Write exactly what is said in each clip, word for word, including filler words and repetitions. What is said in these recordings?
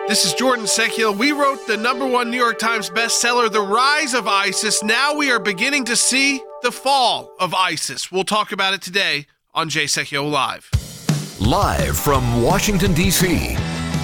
This is Jordan Secular. We wrote the number one New York Times bestseller, The Rise of ISIS. Now we are beginning to see the fall of ISIS. We'll talk about it today on Jay Sekulow Live. Live from Washington, D C,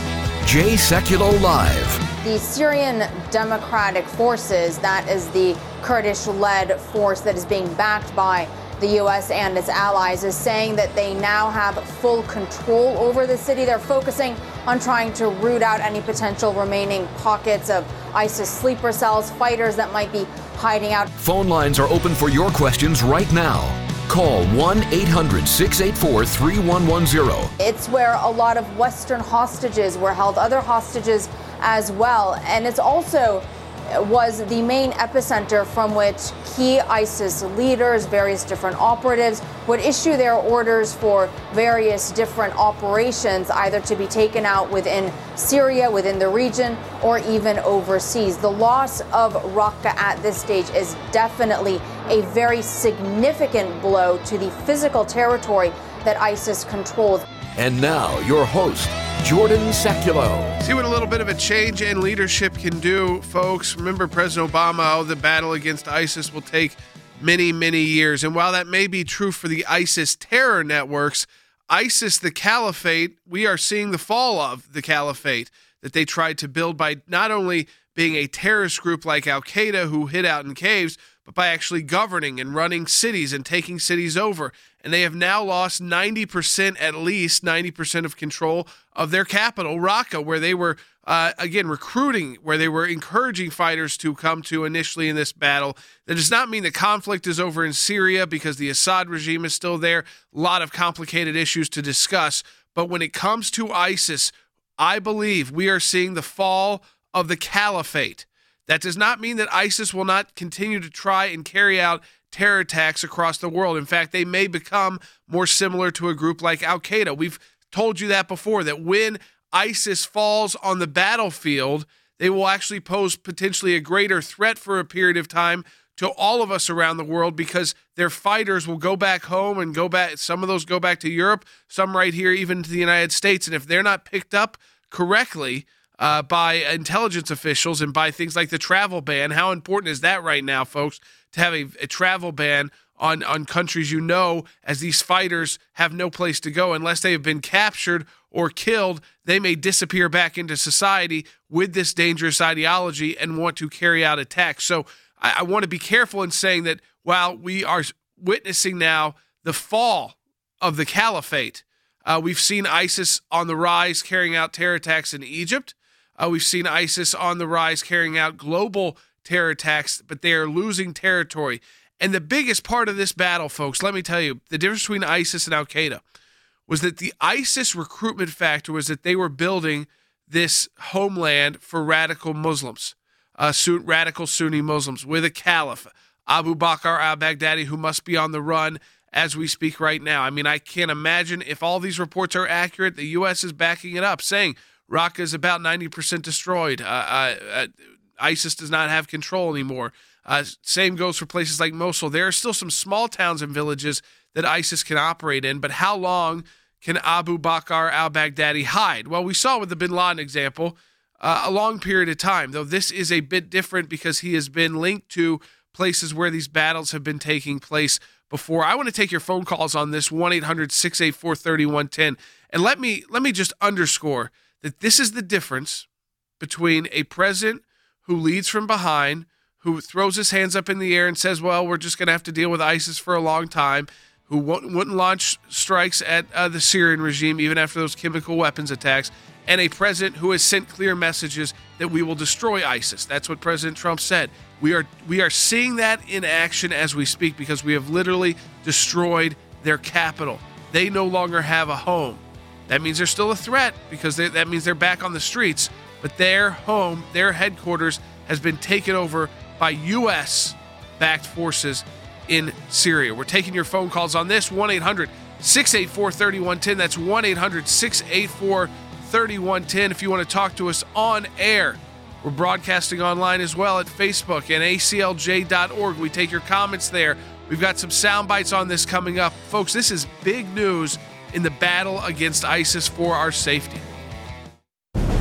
Jay Sekulow Live. The Syrian Democratic Forces, that is the Kurdish-led force that is being backed by the U S and its allies, is saying that they now have full control over the city. They're focusing on trying to root out any potential remaining pockets of ISIS sleeper cells, fighters that might be hiding out. Phone lines are open for your questions right now. Call one eight hundred six eight four three one one zero. It's where a lot of Western hostages were held, other hostages as well. And it's also was the main epicenter from which key ISIS leaders, various different operatives, would issue their orders for various different operations, either to be taken out within Syria, within the region, or even overseas. The loss of Raqqa at this stage is definitely a very significant blow to the physical territory that ISIS controls. And now, your host, Jordan Seculow. See what a little bit of a change in leadership can do, folks. Remember President Obama, oh, the battle against ISIS will take many, many years. And while that may be true for the ISIS terror networks, ISIS, the caliphate, we are seeing the fall of the caliphate that they tried to build by not only being a terrorist group like Al-Qaeda who hid out in caves, but by actually governing and running cities and taking cities over. And they have now lost ninety percent, at least ninety percent of control of their capital, Raqqa, where they were, uh, again, recruiting, where they were encouraging fighters to come to initially in this battle. That does not mean the conflict is over in Syria because the Assad regime is still there. A lot of complicated issues to discuss. But when it comes to ISIS, I believe we are seeing the fall of the caliphate. That does not mean that ISIS will not continue to try and carry out terror attacks across the world. In fact, they may become more similar to a group like Al-Qaeda. We've told you that before, that when ISIS falls on the battlefield, they will actually pose potentially a greater threat for a period of time to all of us around the world, because their fighters will go back home and go back. Some of those go back to Europe, some right here, even to the United States. And if they're not picked up correctly uh, by intelligence officials and by things like the travel ban, how important is that right now, folks, to have a, a travel ban on, on countries you know, as these fighters have no place to go unless they have been captured or killed. They may disappear back into society with this dangerous ideology and want to carry out attacks. So I, I want to be careful in saying that while we are witnessing now the fall of the caliphate, uh, we've seen ISIS on the rise carrying out terror attacks in Egypt. Uh, we've seen ISIS on the rise carrying out global terror attacks, but they are losing territory. And the biggest part of this battle, folks, let me tell you, the difference between ISIS and Al-Qaeda was that the ISIS recruitment factor was that they were building this homeland for radical Muslims, uh, radical Sunni Muslims, with a caliph, Abu Bakr al-Baghdadi, who must be on the run as we speak right now. I mean, I can't imagine if all these reports are accurate. The U S is backing it up, saying Raqqa is about ninety percent destroyed. Uh, uh, uh, ISIS does not have control anymore. Uh, same goes for places like Mosul. There are still some small towns and villages that ISIS can operate in, but how long can Abu Bakr al-Baghdadi hide? Well, we saw with the bin Laden example uh, a long period of time, though this is a bit different because he has been linked to places where these battles have been taking place before. I want to take your phone calls on this, one eight hundred six eight four three one one zero. And let me let me just underscore that this is the difference between a president who leads from behind, who throws his hands up in the air and says, well, we're just going to have to deal with ISIS for a long time, who wouldn't launch strikes at uh, the Syrian regime even after those chemical weapons attacks, and a president who has sent clear messages that we will destroy ISIS. That's what President Trump said. We are we are seeing that in action as we speak, because we have literally destroyed their capital. They no longer have a home. That means they're still a threat, because they, that means they're back on the streets, but their home, their headquarters, has been taken over by U S-backed forces in Syria. We're taking your phone calls on this, one eight hundred six eight four three one one zero. That's one eight hundred six eight four three one one zero if you want to talk to us on air. We're broadcasting online as well at Facebook and A C L J dot org. We take your comments there. We've got some sound bites on this coming up. Folks, this is big news in the battle against ISIS for our safety.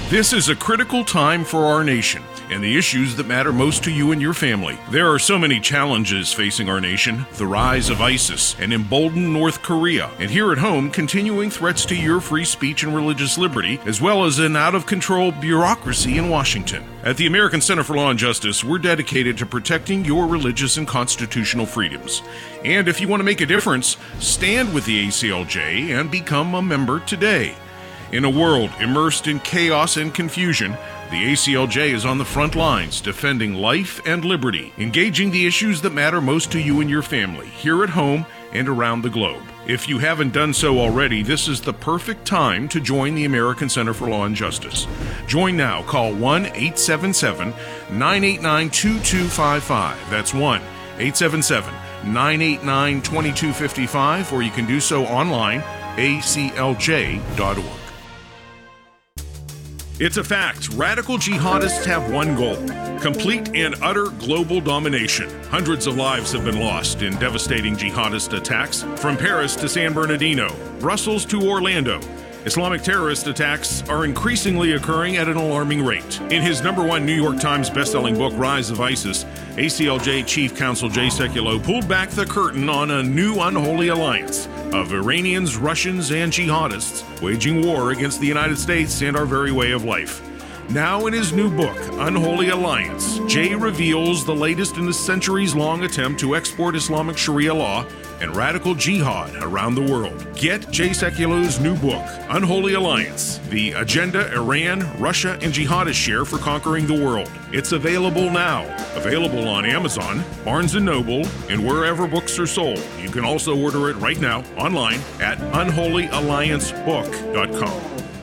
This is a critical time for our nation and the issues that matter most to you and your family. There are so many challenges facing our nation: the rise of ISIS, an emboldened North Korea, and here at home, continuing threats to your free speech and religious liberty, as well as an out-of-control bureaucracy in Washington. At the American Center for Law and Justice, we're dedicated to protecting your religious and constitutional freedoms. And if you want to make a difference, stand with the A C L J and become a member today. In a world immersed in chaos and confusion, the A C L J is on the front lines defending life and liberty, engaging the issues that matter most to you and your family, here at home and around the globe. If you haven't done so already, this is the perfect time to join the American Center for Law and Justice. Join now. Call one eight seven seven, nine eight nine, two two five five. That's one eight seven seven, nine eight nine, two two five five, or you can do so online, a c l j dot org. It's a fact. Radical jihadists have one goal: complete and utter global domination. Hundreds of lives have been lost in devastating jihadist attacks, from Paris to San Bernardino, Brussels to Orlando. Islamic terrorist attacks are increasingly occurring at an alarming rate. In his number one New York Times bestselling book, Rise of ISIS, A C L J Chief Counsel Jay Sekulow pulled back the curtain on a new unholy alliance of Iranians, Russians, and jihadists waging war against the United States and our very way of life. Now in his new book, Unholy Alliance, Jay reveals the latest in a centuries-long attempt to export Islamic Sharia law and radical jihad around the world. Get Jay Sekulow's new book, Unholy Alliance, the agenda Iran, Russia, and jihadists share for conquering the world. It's available now. Available on Amazon, Barnes and Noble, and wherever books are sold. You can also order it right now online at unholy alliance book dot com.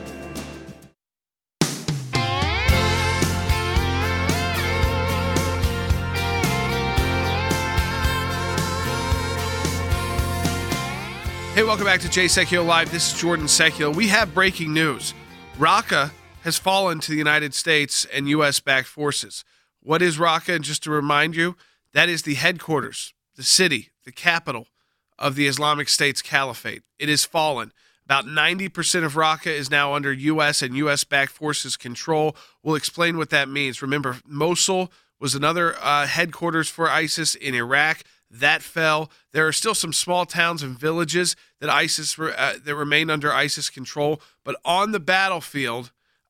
Hey, welcome back to Jay Sekulow Live. This is Jordan Sekulow. We have breaking news. Raqqa has fallen to the United States and U S-backed forces. What is Raqqa? And just to remind you, that is the headquarters, the city, the capital of the Islamic State's caliphate. It has fallen. About ninety percent of Raqqa is now under U S and U S-backed forces control. We'll explain what that means. Remember, Mosul was another uh, headquarters for ISIS in Iraq. That fell. There are still some small towns and villages that ISIS uh, that remain under ISIS control, but on the battlefield,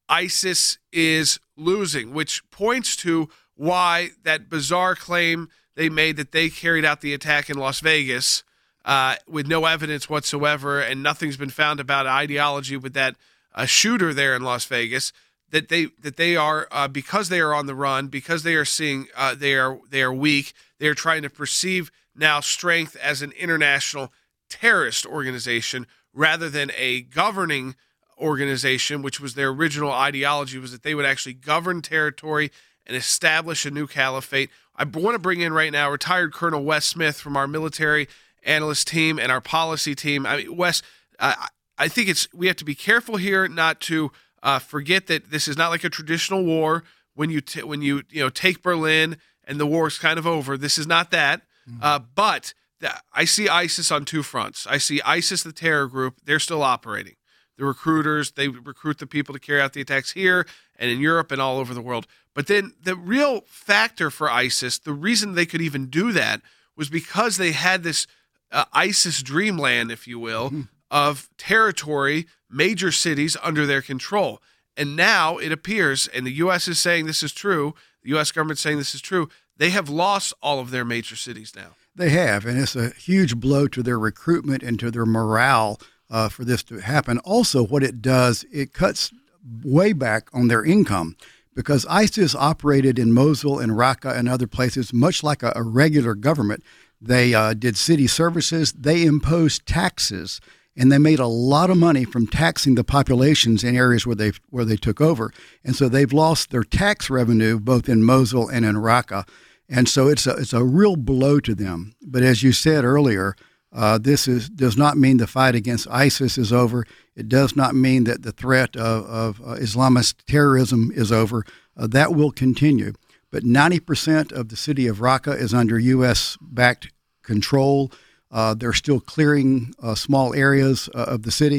ISIS is losing, which points to why that bizarre claim they made that they carried out the attack in Las Vegas uh, with no evidence whatsoever, and nothing's been found about ideology with that uh, shooter there in Las Vegas. That they that they are uh, because they are on the run, because they are seeing uh, they are they are weak. They are trying to perceive now strength as an international terrorist organization rather than a governing organization, which was their original ideology, was that they would actually govern territory and establish a new caliphate. I want to bring in right now retired Colonel Wes Smith from our military analyst team and our policy team. I mean, Wes, uh, I think it's we have to be careful here not to uh, forget that this is not like a traditional war. When you t- when you you know take Berlin and the war is kind of over, this is not that. Mm-hmm. Uh, but th- I see ISIS on two fronts. I see ISIS, the terror group. They're still operating. The recruiters, they recruit the people to carry out the attacks here and in Europe and all over the world. But then the real factor for ISIS, the reason they could even do that was because they had this uh, ISIS dreamland, if you will, mm-hmm. of territory, major cities under their control. And now it appears, and the U S is saying this is true, the U S government is saying this is true, they have lost all of their major cities now. They have, and it's a huge blow to their recruitment and to their morale uh, for this to happen. Also, what it does, it cuts way back on their income, because ISIS operated in Mosul and Raqqa and other places much like a, a regular government. They uh, did city services, they imposed taxes, and they made a lot of money from taxing the populations in areas where they where they took over. And so they've lost their tax revenue both in Mosul and in Raqqa. And so it's a it's a real blow to them. But as you said earlier, uh, this is does not mean the fight against ISIS is over. It does not mean that the threat of, of uh, Islamist terrorism is over. Uh, that will continue. But ninety percent of the city of Raqqa is under U S-backed control. Uh, they're still clearing uh, small areas uh, of the city.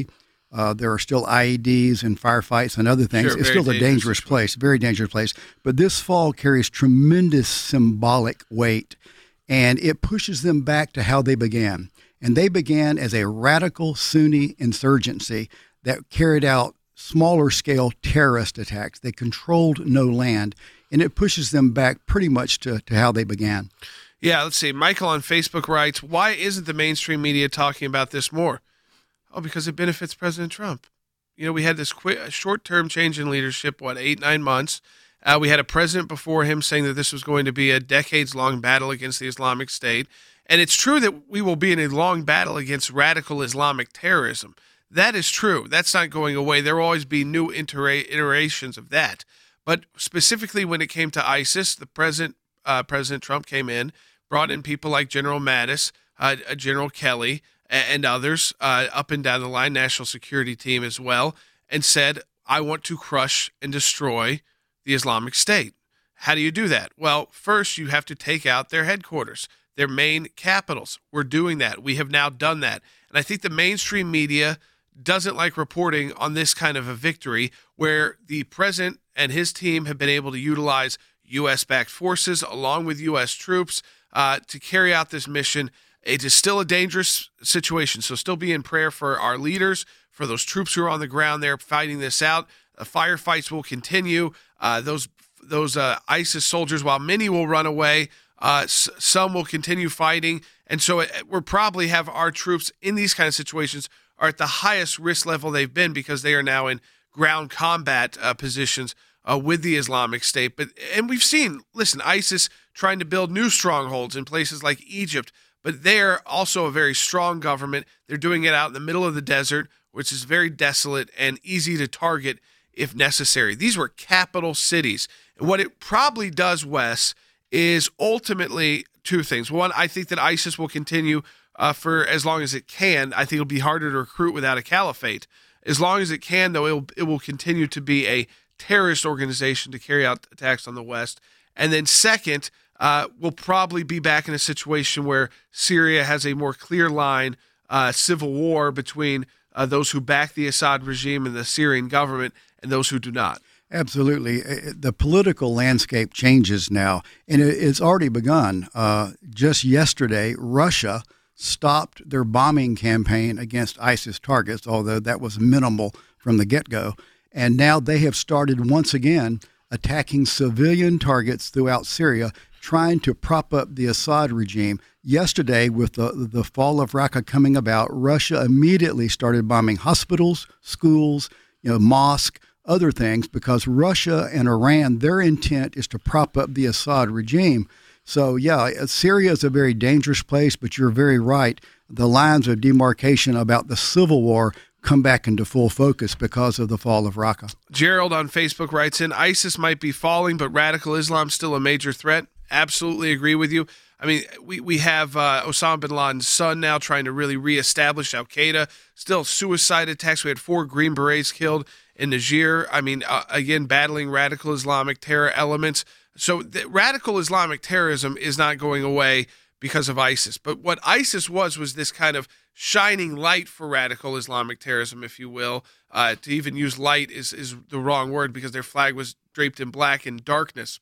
Uh, there are still I E Ds and firefights and other things. Sure, it's very still a dangerous dangerous place, very dangerous place. But this fall carries tremendous symbolic weight, and it pushes them back to how they began. And they began as a radical Sunni insurgency that carried out smaller scale terrorist attacks. They controlled no land, and it pushes them back pretty much to, to how they began. Yeah, let's see. Michael on Facebook writes, why isn't the mainstream media talking about this more? Oh, because it benefits President Trump. You know, we had this quick, short-term change in leadership, what, eight, nine months. Uh, we had a president before him saying that this was going to be a decades-long battle against the Islamic State. And it's true that we will be in a long battle against radical Islamic terrorism. That is true. That's not going away. There will always be new itera- iterations of that. But specifically when it came to ISIS, the president, uh, President Trump came in, brought in people like General Mattis, uh, General Kelly, and others uh, up and down the line, national security team as well, and said, I want to crush and destroy the Islamic State. How do you do that? Well, first you have to take out their headquarters, their main capitals. We're doing that. We have now done that. And I think the mainstream media doesn't like reporting on this kind of a victory where the president and his team have been able to utilize U S-backed forces along with U S troops uh, to carry out this mission. It is still a dangerous situation, so still be in prayer for our leaders, for those troops who are on the ground there fighting this out. Uh, firefights will continue. Uh, those those uh, ISIS soldiers, while many will run away, uh, s- some will continue fighting. And so it, we'll probably have our troops in these kind of situations are at the highest risk level they've been because they are now in ground combat uh, positions uh, with the Islamic State. But and we've seen, listen, ISIS trying to build new strongholds in places like Egypt, but they're also a very strong government. They're doing it out in the middle of the desert, which is very desolate and easy to target if necessary. These were capital cities. And what it probably does, Wes, is ultimately two things. One, I think that ISIS will continue uh, for as long as it can. I think it'll be harder to recruit without a caliphate. As long as it can, though, it'll, it will continue to be a terrorist organization to carry out attacks on the West. And then second, uh, we'll probably be back in a situation where Syria has a more clear line uh, civil war between uh, those who back the Assad regime and the Syrian government and those who do not. Absolutely. The political landscape changes now, and it's already begun. Uh, just yesterday, Russia stopped their bombing campaign against ISIS targets, although that was minimal from the get-go. And now they have started once again attacking civilian targets throughout Syria, trying to prop up the Assad regime. Yesterday, with the, the fall of Raqqa coming about, Russia immediately started bombing hospitals, schools, you know, mosques, other things, because Russia and Iran, their intent is to prop up the Assad regime. So, yeah, Syria is a very dangerous place, but you're very right. The lines of demarcation about the civil war come back into full focus because of the fall of Raqqa. Gerald on Facebook writes in, ISIS might be falling, but radical Islam still a major threat. Absolutely agree with you. I mean, we, we have uh, Osama bin Laden's son now trying to really reestablish al-Qaeda. Still suicide attacks. We had four Green Berets killed in Niger. I mean, uh, again, battling radical Islamic terror elements. So the radical Islamic terrorism is not going away because of ISIS. But what ISIS was was this kind of shining light for radical Islamic terrorism, if you will. Uh, to even use light is, is the wrong word because their flag was draped in black and darkness.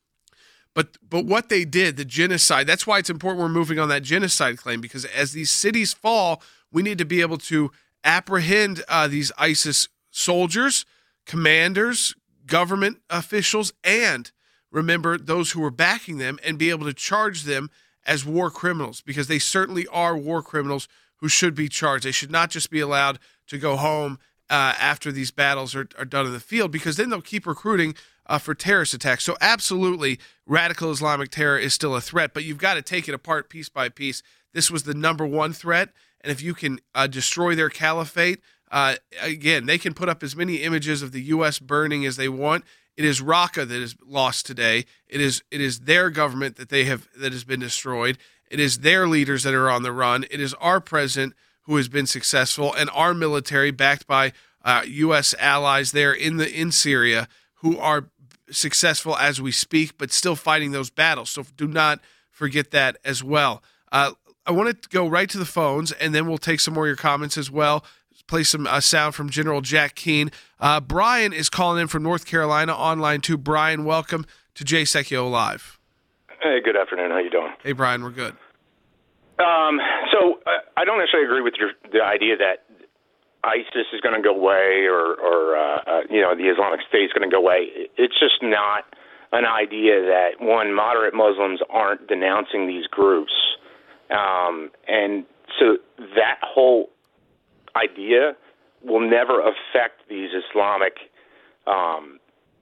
But but what they did, the genocide, that's why it's important we're moving on that genocide claim, because as these cities fall, we need to be able to apprehend uh, these ISIS soldiers, commanders, government officials, and remember those who were backing them and be able to charge them as war criminals, because they certainly are war criminals who should be charged. They should not just be allowed to go home uh, after these battles are, are done in the field, because then they'll keep recruiting uh, for terrorist attacks. So absolutely, radical Islamic terror is still a threat, but you've got to take it apart piece by piece. This was the number one threat, and if you can uh, destroy their caliphate, uh, again, they can put up as many images of the U S burning as they want. It is Raqqa that is lost today. It is it is their government that they have that has been destroyed. It is their leaders that are on the run. It is our president who has been successful, and our military, backed by uh, U S allies there in the in Syria, who are successful as we speak, but still fighting those battles. So do not forget that as well. Uh, I want to go right to the phones, and then we'll take some more of your comments as well. play some uh, sound from General Jack Keane. Uh, Brian is calling in from North Carolina online too. Brian, welcome to Jay Secchio Live. Hey, good afternoon. How you doing? Hey, Brian, we're good. Um, so uh, I don't necessarily agree with your, the idea that ISIS is going to go away or, or uh, uh, you know, the Islamic State is going to go away. It's just not an idea that, one, moderate Muslims aren't denouncing these groups. Um, and so that whole idea will never affect these Islamic um,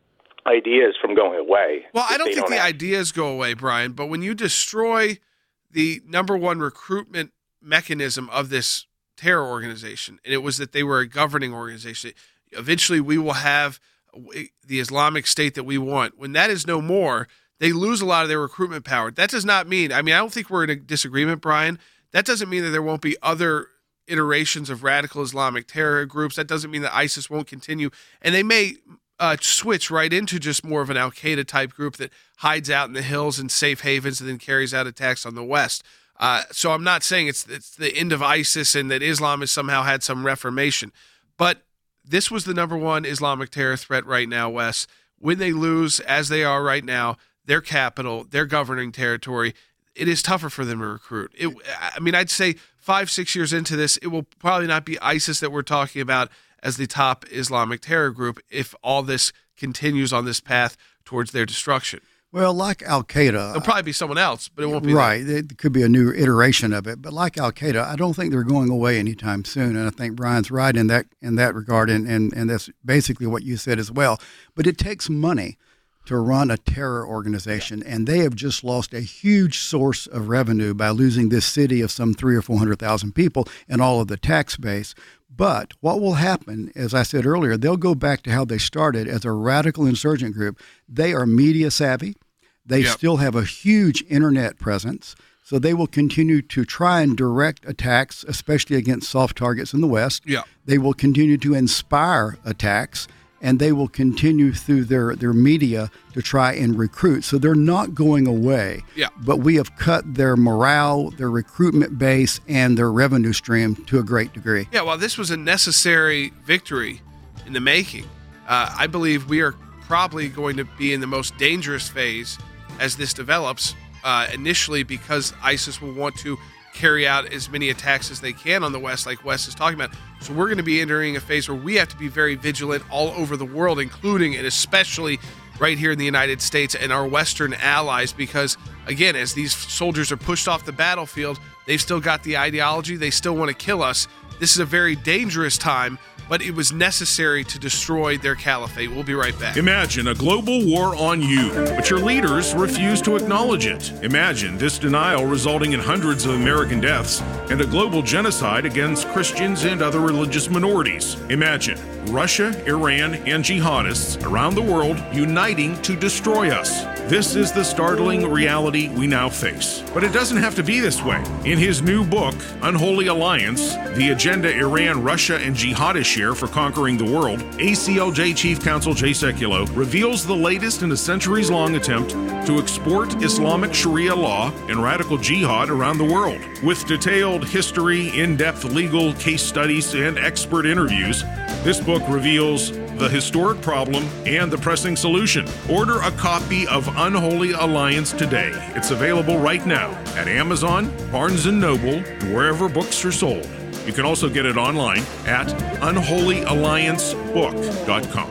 ideas from going away. Well, I don't think don't the have- ideas go away, Brian, but when you destroy the number one recruitment mechanism of this terror organization, and it was that they were a governing organization, eventually we will have the Islamic State that we want. When that is no more, they lose a lot of their recruitment power. That does not mean, I mean, I don't think we're in a disagreement, Brian. That doesn't mean that there won't be other iterations of radical Islamic terror groups. That doesn't mean that ISIS won't continue. And they may uh, switch right into just more of an Al-Qaeda type group that hides out in the hills and safe havens and then carries out attacks on the West. Uh, so I'm not saying it's, it's the end of ISIS and that Islam has somehow had some reformation. But this was the number one Islamic terror threat right now, Wes. When they lose, as they are right now, their capital, their governing territory, it is tougher for them to recruit. It, I mean, I'd say five, six years into this, it will probably not be ISIS that we're talking about as the top Islamic terror group if all this continues on this path towards their destruction. Well, like Al-Qaeda. It'll probably be someone else, but it won't be Right. them. It could be a new iteration of it. But like Al-Qaeda, I don't think they're going away anytime soon. And I think Brian's right in that in that regard, and, and, and that's basically what you said as well. But it takes money to run a terror organization, and they have just lost a huge source of revenue by losing this city of some three or four hundred thousand people and all of the tax base. But what will happen, as I said earlier, they'll go back to how they started as a radical insurgent group. They are media savvy. They Yep. still have a huge internet presence. So they will continue to try and direct attacks, especially against soft targets in the West. Yeah. They will continue to inspire attacks, and they will continue through their, their media to try and recruit. So they're not going away. Yeah. But we have cut their morale, their recruitment base, and their revenue stream to a great degree. Yeah, well, this was a necessary victory in the making. Uh, I believe we are probably going to be in the most dangerous phase as this develops, uh, initially because ISIS will want to carry out as many attacks as they can on the West, like Wes is talking about. So we're going to be entering a phase where we have to be very vigilant all over the world, including and especially right here in the United States and our Western allies, because, again, as these soldiers are pushed off the battlefield, they've still got the ideology. They still want to kill us. This is a very dangerous time, but it was necessary to destroy their caliphate. We'll be right back. Imagine a global war on you, but your leaders refuse to acknowledge it. Imagine this denial resulting in hundreds of American deaths and a global genocide against Christians and other religious minorities. Imagine Russia, Iran, and jihadists around the world uniting to destroy us. This is the startling reality we now face. But it doesn't have to be this way. In his new book, Unholy Alliance, The Agenda Iran, Russia, and Jihadists Share for Conquering the World, A C L J Chief Counsel Jay Secchio reveals the latest in a centuries-long attempt to export Islamic Sharia law and radical jihad around the world. With detailed history, in-depth legal case studies, and expert interviews, this book reveals the historic problem and the pressing solution. Order a copy of Unholy Alliance today. It's available right now at Amazon, Barnes and Noble, and wherever books are sold. You can also get it online at unholy alliance book dot com.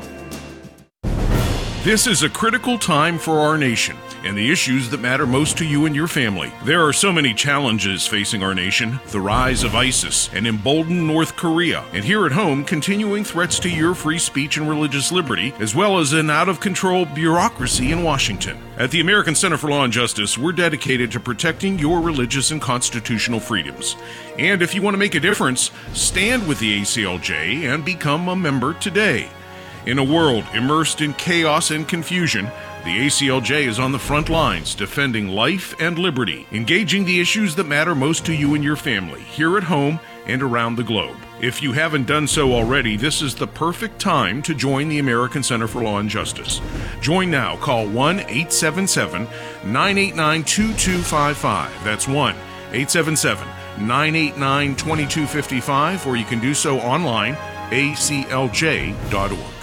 This is a critical time for our nation and the issues that matter most to you and your family. There are so many challenges facing our nation: the rise of ISIS, an emboldened North Korea, and here at home, continuing threats to your free speech and religious liberty, as well as an out-of-control bureaucracy in Washington. At the American Center for Law and Justice, we're dedicated to protecting your religious and constitutional freedoms. And if you want to make a difference, stand with the A C L J and become a member today. In a world immersed in chaos and confusion, the A C L J is on the front lines defending life and liberty, engaging the issues that matter most to you and your family, here at home and around the globe. If you haven't done so already, this is the perfect time to join the American Center for Law and Justice. Join now. Call one eight seven seven, nine eight nine, two two five five. That's one eight seven seven, nine eight nine, two two five five, or you can do so online, a c l j dot org.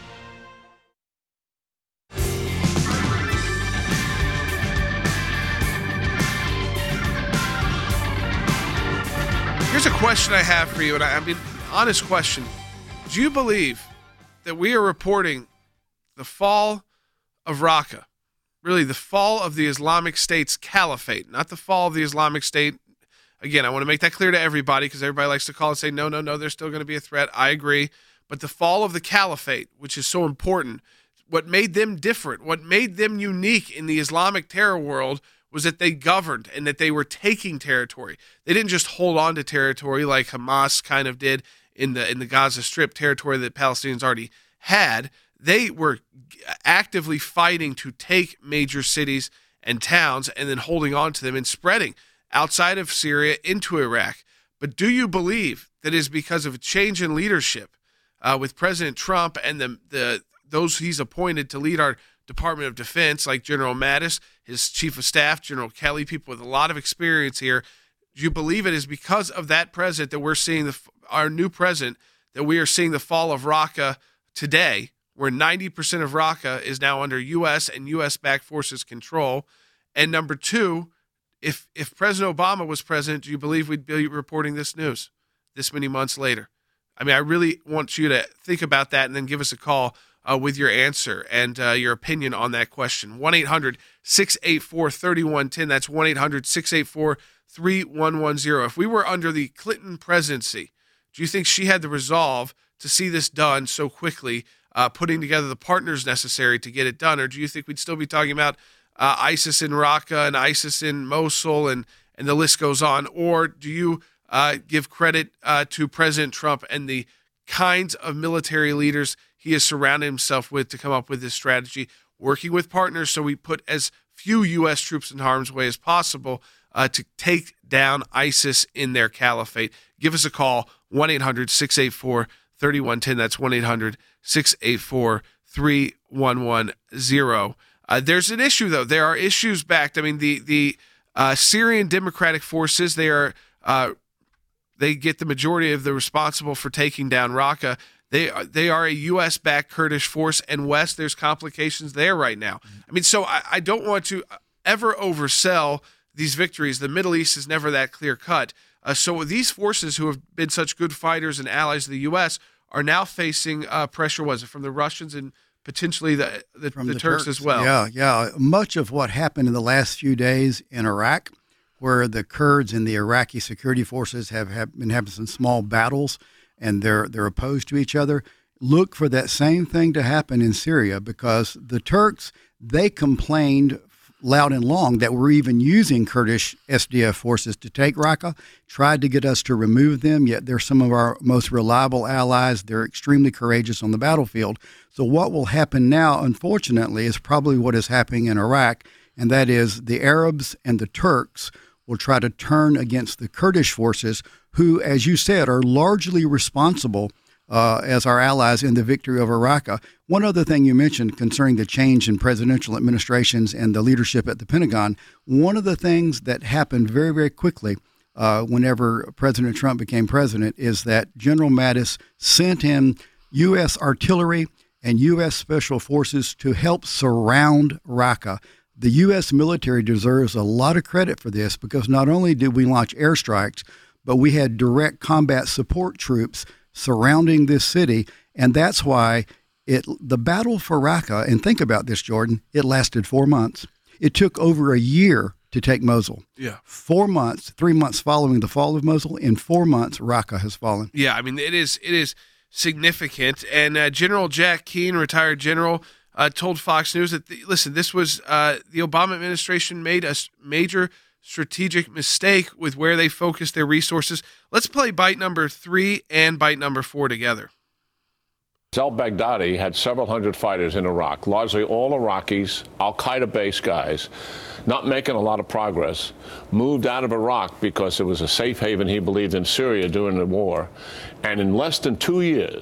Here's a question I have for you, and I, I mean, honest question. Do you believe that we are reporting the fall of Raqqa, really the fall of the Islamic State's caliphate, not the fall of the Islamic State? Again, I want to make that clear to everybody because everybody likes to call and say, no, no, no, there's still going to be a threat. I agree. But the fall of the caliphate, which is so important, what made them different, what made them unique in the Islamic terror world was that they governed and that they were taking territory. They didn't just hold on to territory like Hamas kind of did in the in the Gaza Strip, territory that Palestinians already had. They were actively fighting to take major cities and towns and then holding on to them and spreading outside of Syria into Iraq. But do you believe that it is because of a change in leadership uh, with President Trump and the the those he's appointed to lead our Department of Defense, like General Mattis, his chief of staff, General Kelly, people with a lot of experience here? Do you believe it is because of that president that we're seeing the our new president that we are seeing the fall of Raqqa today, where ninety percent of Raqqa is now under U S and U S-backed forces control? And number two, if if President Obama was president, do you believe we'd be reporting this news this many months later? I mean, I really want you to think about that and then give us a call Uh, with your answer and uh, your opinion on that question. one eight hundred, six eight four, three one one zero. That's one eight hundred, six eight four, three one one zero. If we were under the Clinton presidency, do you think she had the resolve to see this done so quickly, uh, putting together the partners necessary to get it done? Or do you think we'd still be talking about uh, ISIS in Raqqa and ISIS in Mosul and, and the list goes on? Or do you uh, give credit uh, to President Trump and the kinds of military leaders he has surrounded himself with to come up with this strategy, working with partners so we put as few U S troops in harm's way as possible uh, to take down ISIS in their caliphate? Give us a call, one eight hundred, six eight four, three one one zero. That's one eight hundred, six eight four, three one one zero. Uh, there's an issue, though. There are issues backed. I mean, the, the uh, Syrian Democratic Forces, they are uh, they get the majority of the responsible for taking down Raqqa. They are, they are a U S-backed Kurdish force, and West, there's complications there right now. I mean, so I, I don't want to ever oversell these victories. The Middle East is never that clear-cut. Uh, so these forces who have been such good fighters and allies of the U S are now facing uh, pressure, was it, from the Russians and potentially the, the, the, the Turks, Turks as well? Yeah, yeah. Much of what happened in the last few days in Iraq, where the Kurds and the Iraqi security forces have, have been having some small battles, and they're they're opposed to each other. Look for that same thing to happen in Syria, because the Turks, they complained loud and long that we're even using Kurdish S D F forces to take Raqqa, tried to get us to remove them, yet they're some of our most reliable allies. They're extremely courageous on the battlefield. So what will happen now, unfortunately, is probably what is happening in Iraq, and that is the Arabs and the Turks will try to turn against the Kurdish forces, who, as you said, are largely responsible uh, as our allies in the victory over Raqqa. One other thing you mentioned concerning the change in presidential administrations and the leadership at the Pentagon, one of the things that happened very, very quickly uh, whenever President Trump became president is that General Mattis sent in U S artillery and U S special forces to help surround Raqqa. The U S military deserves a lot of credit for this, because not only did we launch airstrikes, but we had direct combat support troops surrounding this city, and that's why it the battle for Raqqa, and think about this, Jordan, it lasted four months. It took over a year to take Mosul. Yeah. Four months, three months following the fall of Mosul. In four months, Raqqa has fallen. Yeah, I mean, it is it is significant. And uh, General Jack Keane, retired general, Uh, told Fox News that, the, listen, this was uh, the Obama administration made a major strategic mistake with where they focused their resources. Let's play bite number three and bite number four together. al-Baghdadi had several hundred fighters in Iraq, largely all Iraqis, al-Qaeda-based guys, not making a lot of progress, moved out of Iraq because it was a safe haven he believed in Syria during the war, and in less than two years,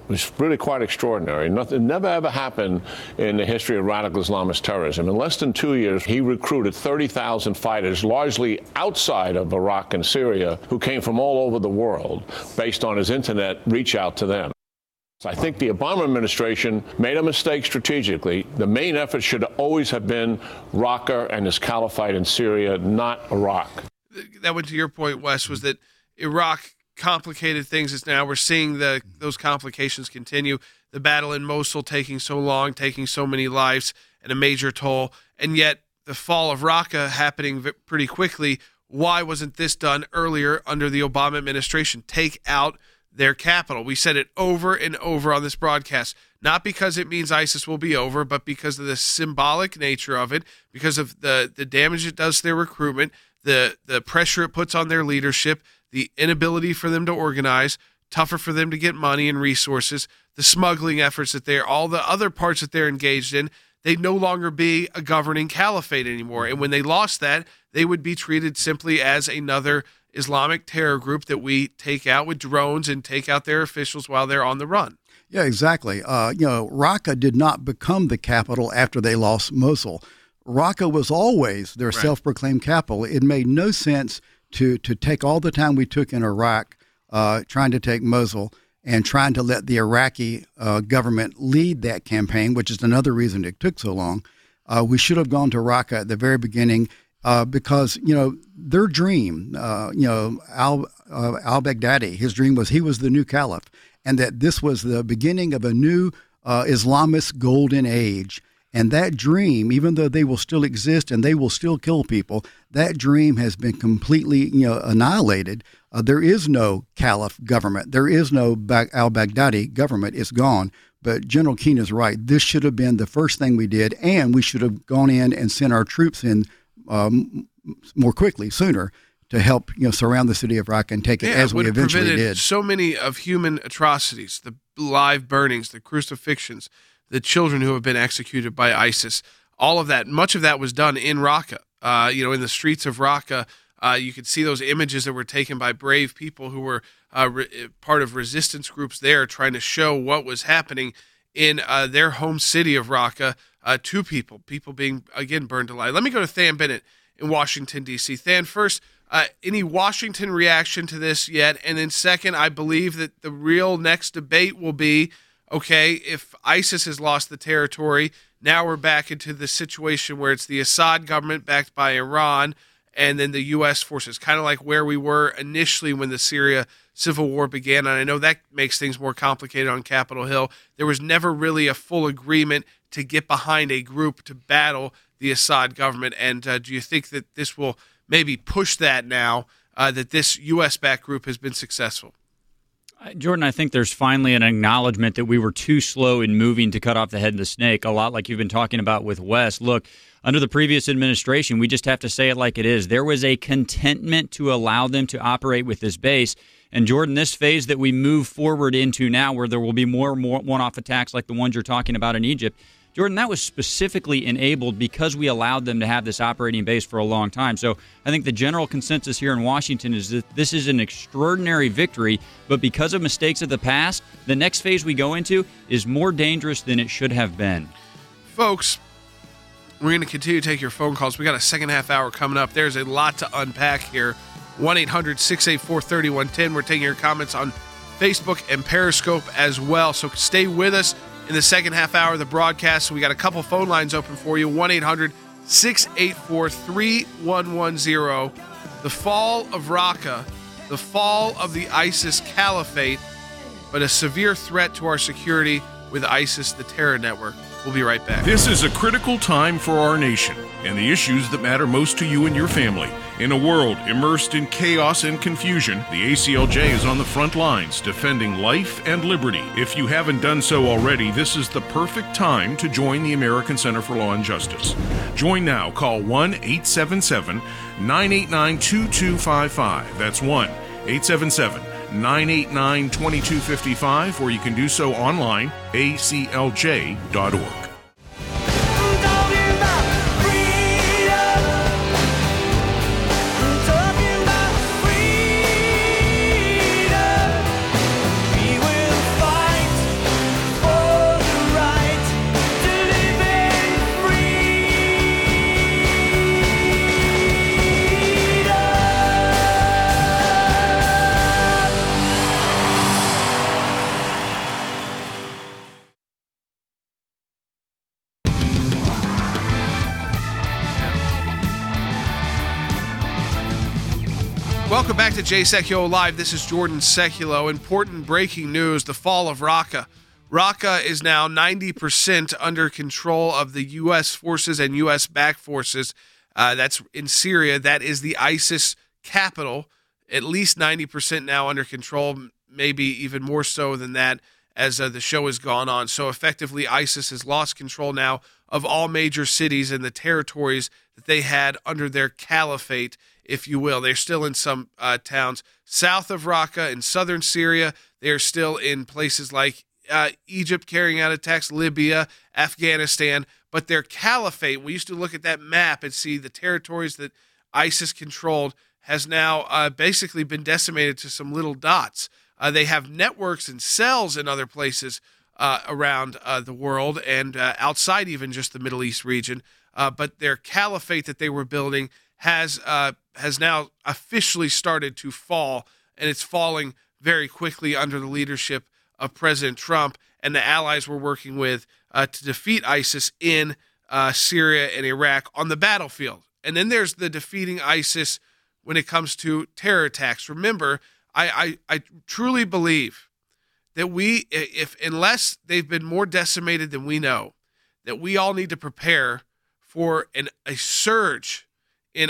It was really quite extraordinary. Nothing never ever happened in the history of radical Islamist terrorism. In less than two years, he recruited thirty thousand fighters, largely outside of Iraq and Syria, who came from all over the world, based on his internet reach out to them. I think the Obama administration made a mistake strategically. The main effort should always have been Raqqa and his caliphate in Syria, not Iraq. That went to your point, Wes, was that Iraq complicated things. As now we're seeing the those complications continue. The battle in Mosul taking so long, taking so many lives and a major toll, and yet the fall of Raqqa happening pretty quickly. Why wasn't this done earlier under the Obama administration? Take out their capital. We said it over and over on this broadcast, not because it means ISIS will be over, but because of the symbolic nature of it, because of the, the damage it does to their recruitment, the, the pressure it puts on their leadership, the inability for them to organize, tougher for them to get money and resources, the smuggling efforts that they're, all the other parts that they're engaged in. They'd no longer be a governing caliphate anymore. And when they lost that, they would be treated simply as another Islamic terror group that we take out with drones and take out their officials while they're on the run. Yeah, exactly. Uh, you know, Raqqa did not become the capital after they lost Mosul. Raqqa was always their right. self-proclaimed capital. It made no sense to to take all the time we took in Iraq uh, trying to take Mosul and trying to let the Iraqi uh, government lead that campaign, which is another reason it took so long. Uh, we should have gone to Raqqa at the very beginning. Uh, because, you know, their dream, uh, you know, Al, uh, al-Baghdadi, his dream was he was the new caliph, and that this was the beginning of a new uh, Islamist golden age. And that dream, even though they will still exist and they will still kill people, that dream has been completely, you know, annihilated. Uh, there is no caliph government. There is no ba- al-Baghdadi government. It's gone. But General Keane is right. This should have been the first thing we did, and we should have gone in and sent our troops in Um, more quickly, sooner, to help you know surround the city of Raqqa and take it yeah, as we eventually did. So many of human atrocities, the live burnings, the crucifixions, the children who have been executed by ISIS, all of that, much of that was done in Raqqa. Uh, you know, in the streets of Raqqa, uh, you could see those images that were taken by brave people who were uh, re- part of resistance groups there, trying to show what was happening in uh, their home city of Raqqa. Uh, two people, people being, again, burned alive. Let me go to Than Bennett in Washington, D C Than, first, uh, any Washington reaction to this yet? And then second, I believe that the real next debate will be, okay, if ISIS has lost the territory, now we're back into the situation where it's the Assad government backed by Iran and then the U S forces, kind of like where we were initially when the Syria civil war began. And I know that makes things more complicated on Capitol Hill. There was never really a full agreement to get behind a group to battle the Assad government. And uh, do you think that this will maybe push that now, uh, that this U S-backed group has been successful? Jordan, I think there's finally an acknowledgement that we were too slow in moving to cut off the head of the snake, a lot like you've been talking about with Wes. Look, under the previous administration, we just have to say it like it is. There was a contentment to allow them to operate with this base. And Jordan, this phase that we move forward into now, where there will be more and more one-off attacks like the ones you're talking about in Egypt, Jordan, that was specifically enabled because we allowed them to have this operating base for a long time. So I think the general consensus here in Washington is that this is an extraordinary victory, but because of mistakes of the past, the next phase we go into is more dangerous than it should have been. Folks, we're going to continue to take your phone calls. We got a second half hour coming up. There's a lot to unpack here. one eight hundred six eight four three one one zero. We're taking your comments on Facebook and Periscope as well. So stay with us in the second half hour of the broadcast. We got a couple phone lines open for you. one eight hundred six eight four three one one zero. The fall of Raqqa, the fall of the ISIS caliphate, but a severe threat to our security with ISIS, the terror network. We'll be right back. This is a critical time for our nation and the issues that matter most to you and your family. In a world immersed in chaos and confusion, the A C L J is on the front lines defending life and liberty. If you haven't done so already, this is the perfect time to join the American Center for Law and Justice. Join now. Call one eight seven seven nine eight nine two two five five. That's one eight seven seven nine eight nine two two five five, or you can do so online, A C L J dot org. Welcome back to Jay Sekulow Live. This is Jordan Sekulow. Important breaking news, the fall of Raqqa. Raqqa is now ninety percent under control of the U S forces and U S-backed forces. Uh, that's in Syria. That is the ISIS capital. At least ninety percent now under control, maybe even more so than that as uh, the show has gone on. So effectively, ISIS has lost control now of all major cities and the territories that they had under their caliphate, if you will. They're still in some uh, towns south of Raqqa in southern Syria. They're still in places like uh, Egypt carrying out attacks, Libya, Afghanistan. But their caliphate, we used to look at that map and see the territories that ISIS controlled, has now uh, basically been decimated to some little dots. Uh, they have networks and cells in other places uh, around uh, the world and uh, outside even just the Middle East region. Uh, but their caliphate that they were building has uh, has now officially started to fall, and it's falling very quickly under the leadership of President Trump and the allies we're working with uh, to defeat ISIS in uh, Syria and Iraq on the battlefield. And then there's the defeating ISIS when it comes to terror attacks. Remember, I, I, I truly believe that we, if unless they've been more decimated than we know, that we all need to prepare for an, a surge in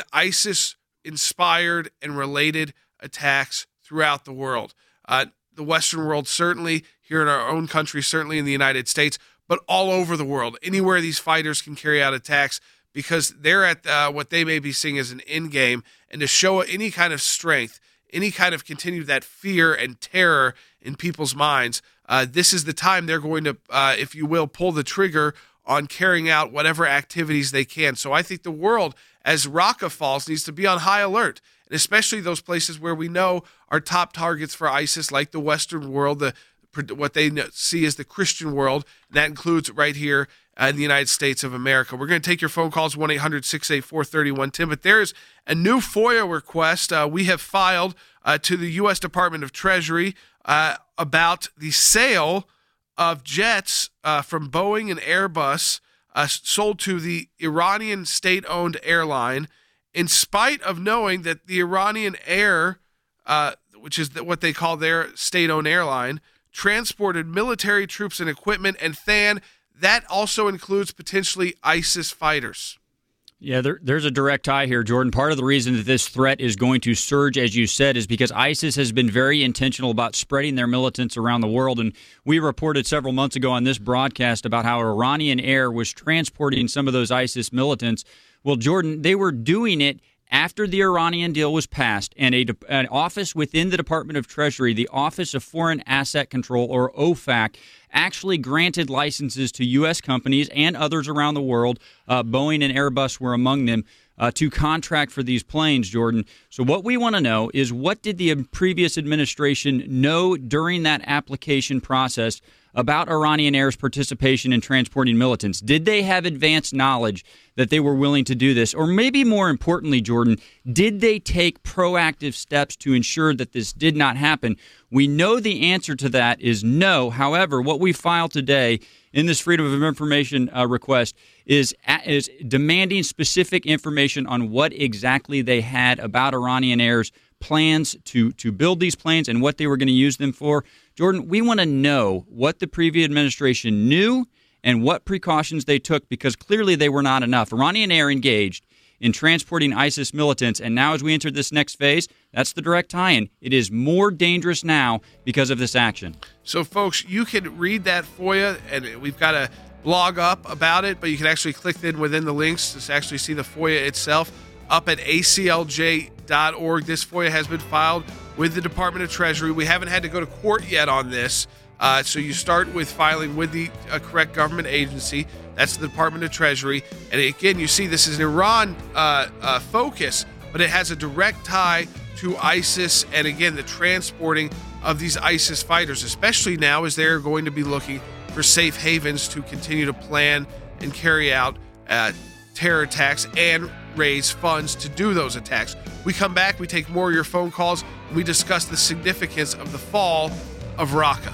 ISIS-inspired and related attacks throughout the world. Uh, the Western world, certainly here in our own country, certainly in the United States, but all over the world, anywhere these fighters can carry out attacks, because they're at uh, what they may be seeing as an end game, and to show any kind of strength, any kind of continue that fear and terror in people's minds, uh, this is the time they're going to, uh, if you will, pull the trigger on carrying out whatever activities they can. So I think the world, as Raqqa falls, needs to be on high alert, and especially those places where we know are top targets for ISIS, like the Western world, the what they see as the Christian world, and that includes right here uh, in the United States of America. We're going to take your phone calls, one eight hundred six eight four three one one zero, but there is a new FOIA request uh, we have filed uh, to the U S Department of Treasury uh, about the sale of jets uh, from Boeing and Airbus uh, sold to the Iranian state-owned airline, in spite of knowing that the Iranian Air, uh, which is what they call their state-owned airline, transported military troops and equipment, and Than, that also includes potentially ISIS fighters. Yeah, there, there's a direct tie here, Jordan. Part of the reason that this threat is going to surge, as you said, is because ISIS has been very intentional about spreading their militants around the world. And we reported several months ago on this broadcast about how Iranian Air was transporting some of those ISIS militants. Well, Jordan, they were doing it after the Iranian deal was passed, and a, an office within the Department of Treasury, the Office of Foreign Asset Control, or O F A C, actually granted licenses to U S companies and others around the world, uh, Boeing and Airbus were among them, uh, to contract for these planes, Jordan. So what we want to know is, what did the previous administration know during that application process about Iranian Air's participation in transporting militants? Did they have advanced knowledge that they were willing to do this? Or maybe more importantly, Jordan, did they take proactive steps to ensure that this did not happen? We know the answer to that is no. However, what we filed today in this Freedom of Information uh, request is, is demanding specific information on what exactly they had about Iranian Air's plans to, to build these planes and what they were going to use them for. Jordan, we want to know what the previous administration knew and what precautions they took, because clearly they were not enough. Iranian Air engaged in transporting ISIS militants, and now as we enter this next phase, that's the direct tie-in. It is more dangerous now because of this action. So, folks, you can read that FOIA, and we've got a blog up about it, but you can actually click in within the links to actually see the FOIA itself up at A C L J dot org. This FOIA has been filed with the Department of Treasury. We haven't had to go to court yet on this. Uh, so you start with filing with the uh, correct government agency. That's the Department of Treasury. And again, you see this is an Iran uh, uh, focus, but it has a direct tie to ISIS. And again, the transporting of these ISIS fighters, especially now as they're going to be looking for safe havens to continue to plan and carry out uh, terror attacks and raise funds to do those attacks. We come back, we take more of your phone calls, and we discuss the significance of the fall of Raqqa.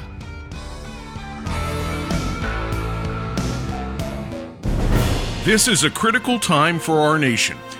This is a critical time for our nation.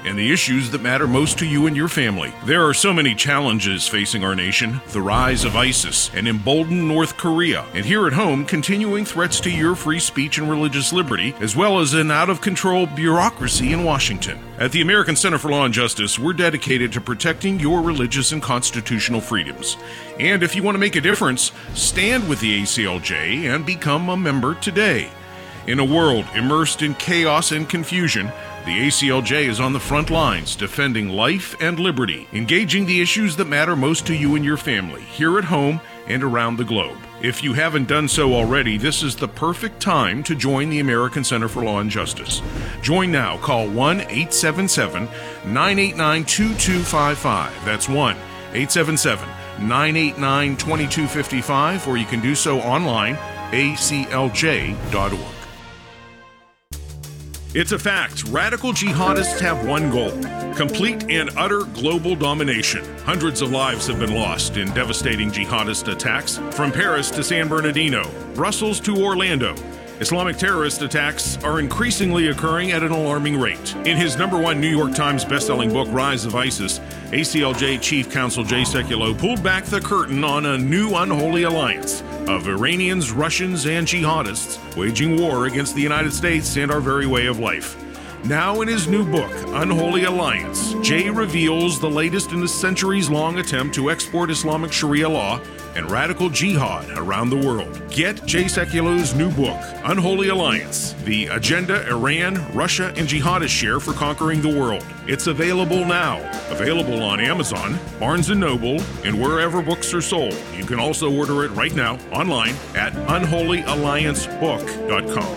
and the issues that matter most to you and your family. There are so many challenges facing our nation: the rise of ISIS, an emboldened North Korea, and here at home, continuing threats to your free speech and religious liberty, as well as an out-of-control bureaucracy in Washington. At the American Center for Law and Justice, we're dedicated to protecting your religious and constitutional freedoms. And if you want to make a difference, stand with the A C L J and become a member today. In a world immersed in chaos and confusion, the A C L J is on the front lines defending life and liberty, engaging the issues that matter most to you and your family, here at home and around the globe. If you haven't done so already, this is the perfect time to join the American Center for Law and Justice. Join now. Call one eight seven seven, nine eight nine, two two five five. That's one eight seven seven, nine eight nine, two two five five, or you can do so online, a c l j dot org. It's a fact. Radical jihadists have one goal: complete and utter global domination. Hundreds of lives have been lost in devastating jihadist attacks, from Paris to San Bernardino, Brussels to Orlando. Islamic terrorist attacks are increasingly occurring at an alarming rate. In his number one New York Times bestselling book, Rise of ISIS, A C L J Chief Counsel Jay Sekulow pulled back the curtain on a new unholy alliance of Iranians, Russians, and jihadists waging war against the United States and our very way of life. Now in his new book, Unholy Alliance, Jay reveals the latest in a centuries-long attempt to export Islamic Sharia law and radical jihad around the world. Get Jay Sekulow's new book, Unholy Alliance, the agenda Iran, Russia, and jihadists share for conquering the world. It's available now. Available on Amazon, Barnes and Noble, and wherever books are sold. You can also order it right now online at unholy alliance book dot com.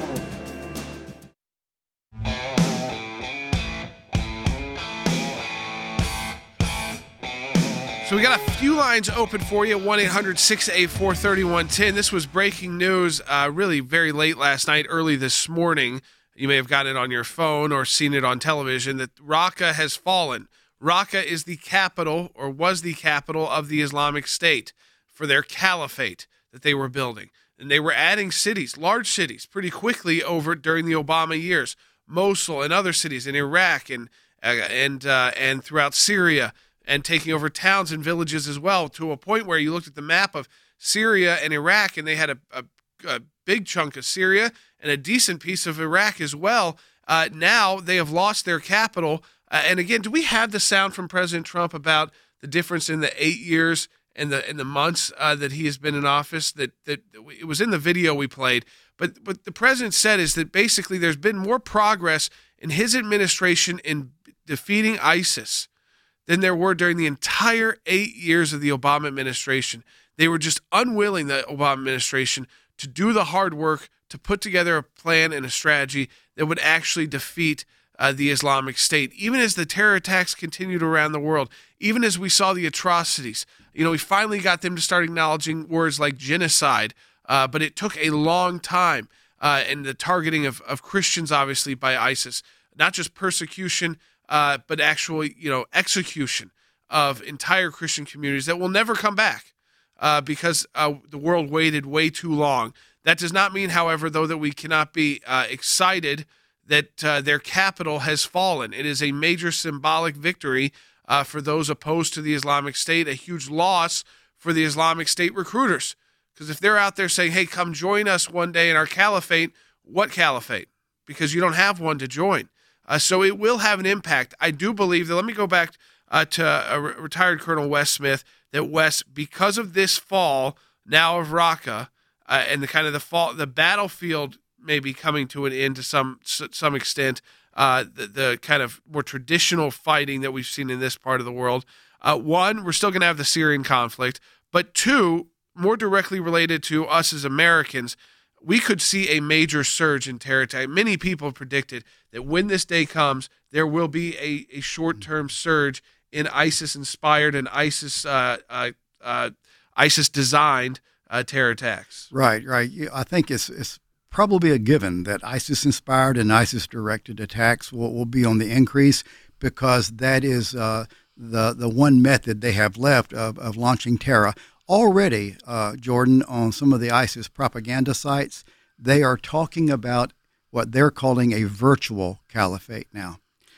So we got a few lines open for you, one eight hundred, six eight four, three one one zero. This was breaking news uh, really very late last night, early this morning. You may have gotten it on your phone or seen it on television, that Raqqa has fallen. Raqqa is the capital, or was the capital, of the Islamic State for their caliphate that they were building. And they were adding cities, large cities, pretty quickly over during the Obama years. Mosul and other cities in Iraq and, uh, and, uh, and throughout Syria, and taking over towns and villages as well, to a point where you looked at the map of Syria and Iraq, and they had a, a, a big chunk of Syria and a decent piece of Iraq as well. Uh, now they have lost their capital. Uh, and again, do we have the sound from President Trump about the difference in the eight years and the and the months uh, that he has been in office? That that it was in the video we played. But what the president said is that basically there's been more progress in his administration in defeating ISIS than there were during the entire eight years of the Obama administration. They were just unwilling, the Obama administration, to do the hard work to put together a plan and a strategy that would actually defeat uh, the Islamic State. Even as the terror attacks continued around the world, even as we saw the atrocities, you know, we finally got them to start acknowledging words like genocide, uh, but it took a long time. Uh, and the targeting of, of Christians, obviously, by ISIS, not just persecution, Uh, but actually, you know, execution of entire Christian communities that will never come back uh, because uh, the world waited way too long. That does not mean, however, though, that we cannot be uh, excited that uh, their capital has fallen. It is a major symbolic victory uh, for those opposed to the Islamic State, a huge loss for the Islamic State recruiters. Because if they're out there saying, hey, come join us one day in our caliphate, what caliphate? Because you don't have one to join. Uh, so it will have an impact. I do believe that, let me go back uh, to a re- retired Colonel Wes Smith, that Wes, because of this fall now of Raqqa uh, and the kind of the fall, the battlefield may be coming to an end to some some extent, uh, the, the kind of more traditional fighting that we've seen in this part of the world. Uh, one, we're still going to have the Syrian conflict, but two, more directly related to us as Americans, we could see a major surge in terror attack. Many people predicted that when this day comes, there will be a, a short-term surge in ISIS-inspired and ISIS uh, uh, uh, ISIS-designed uh, terror attacks. Right, right. I think it's it's probably a given that ISIS-inspired and ISIS-directed attacks will, will be on the increase, because that is uh, the the one method they have left of, of launching terror. Already, uh, Jordan, on some of the ISIS propaganda sites, they are talking about what they're calling a virtual caliphate now.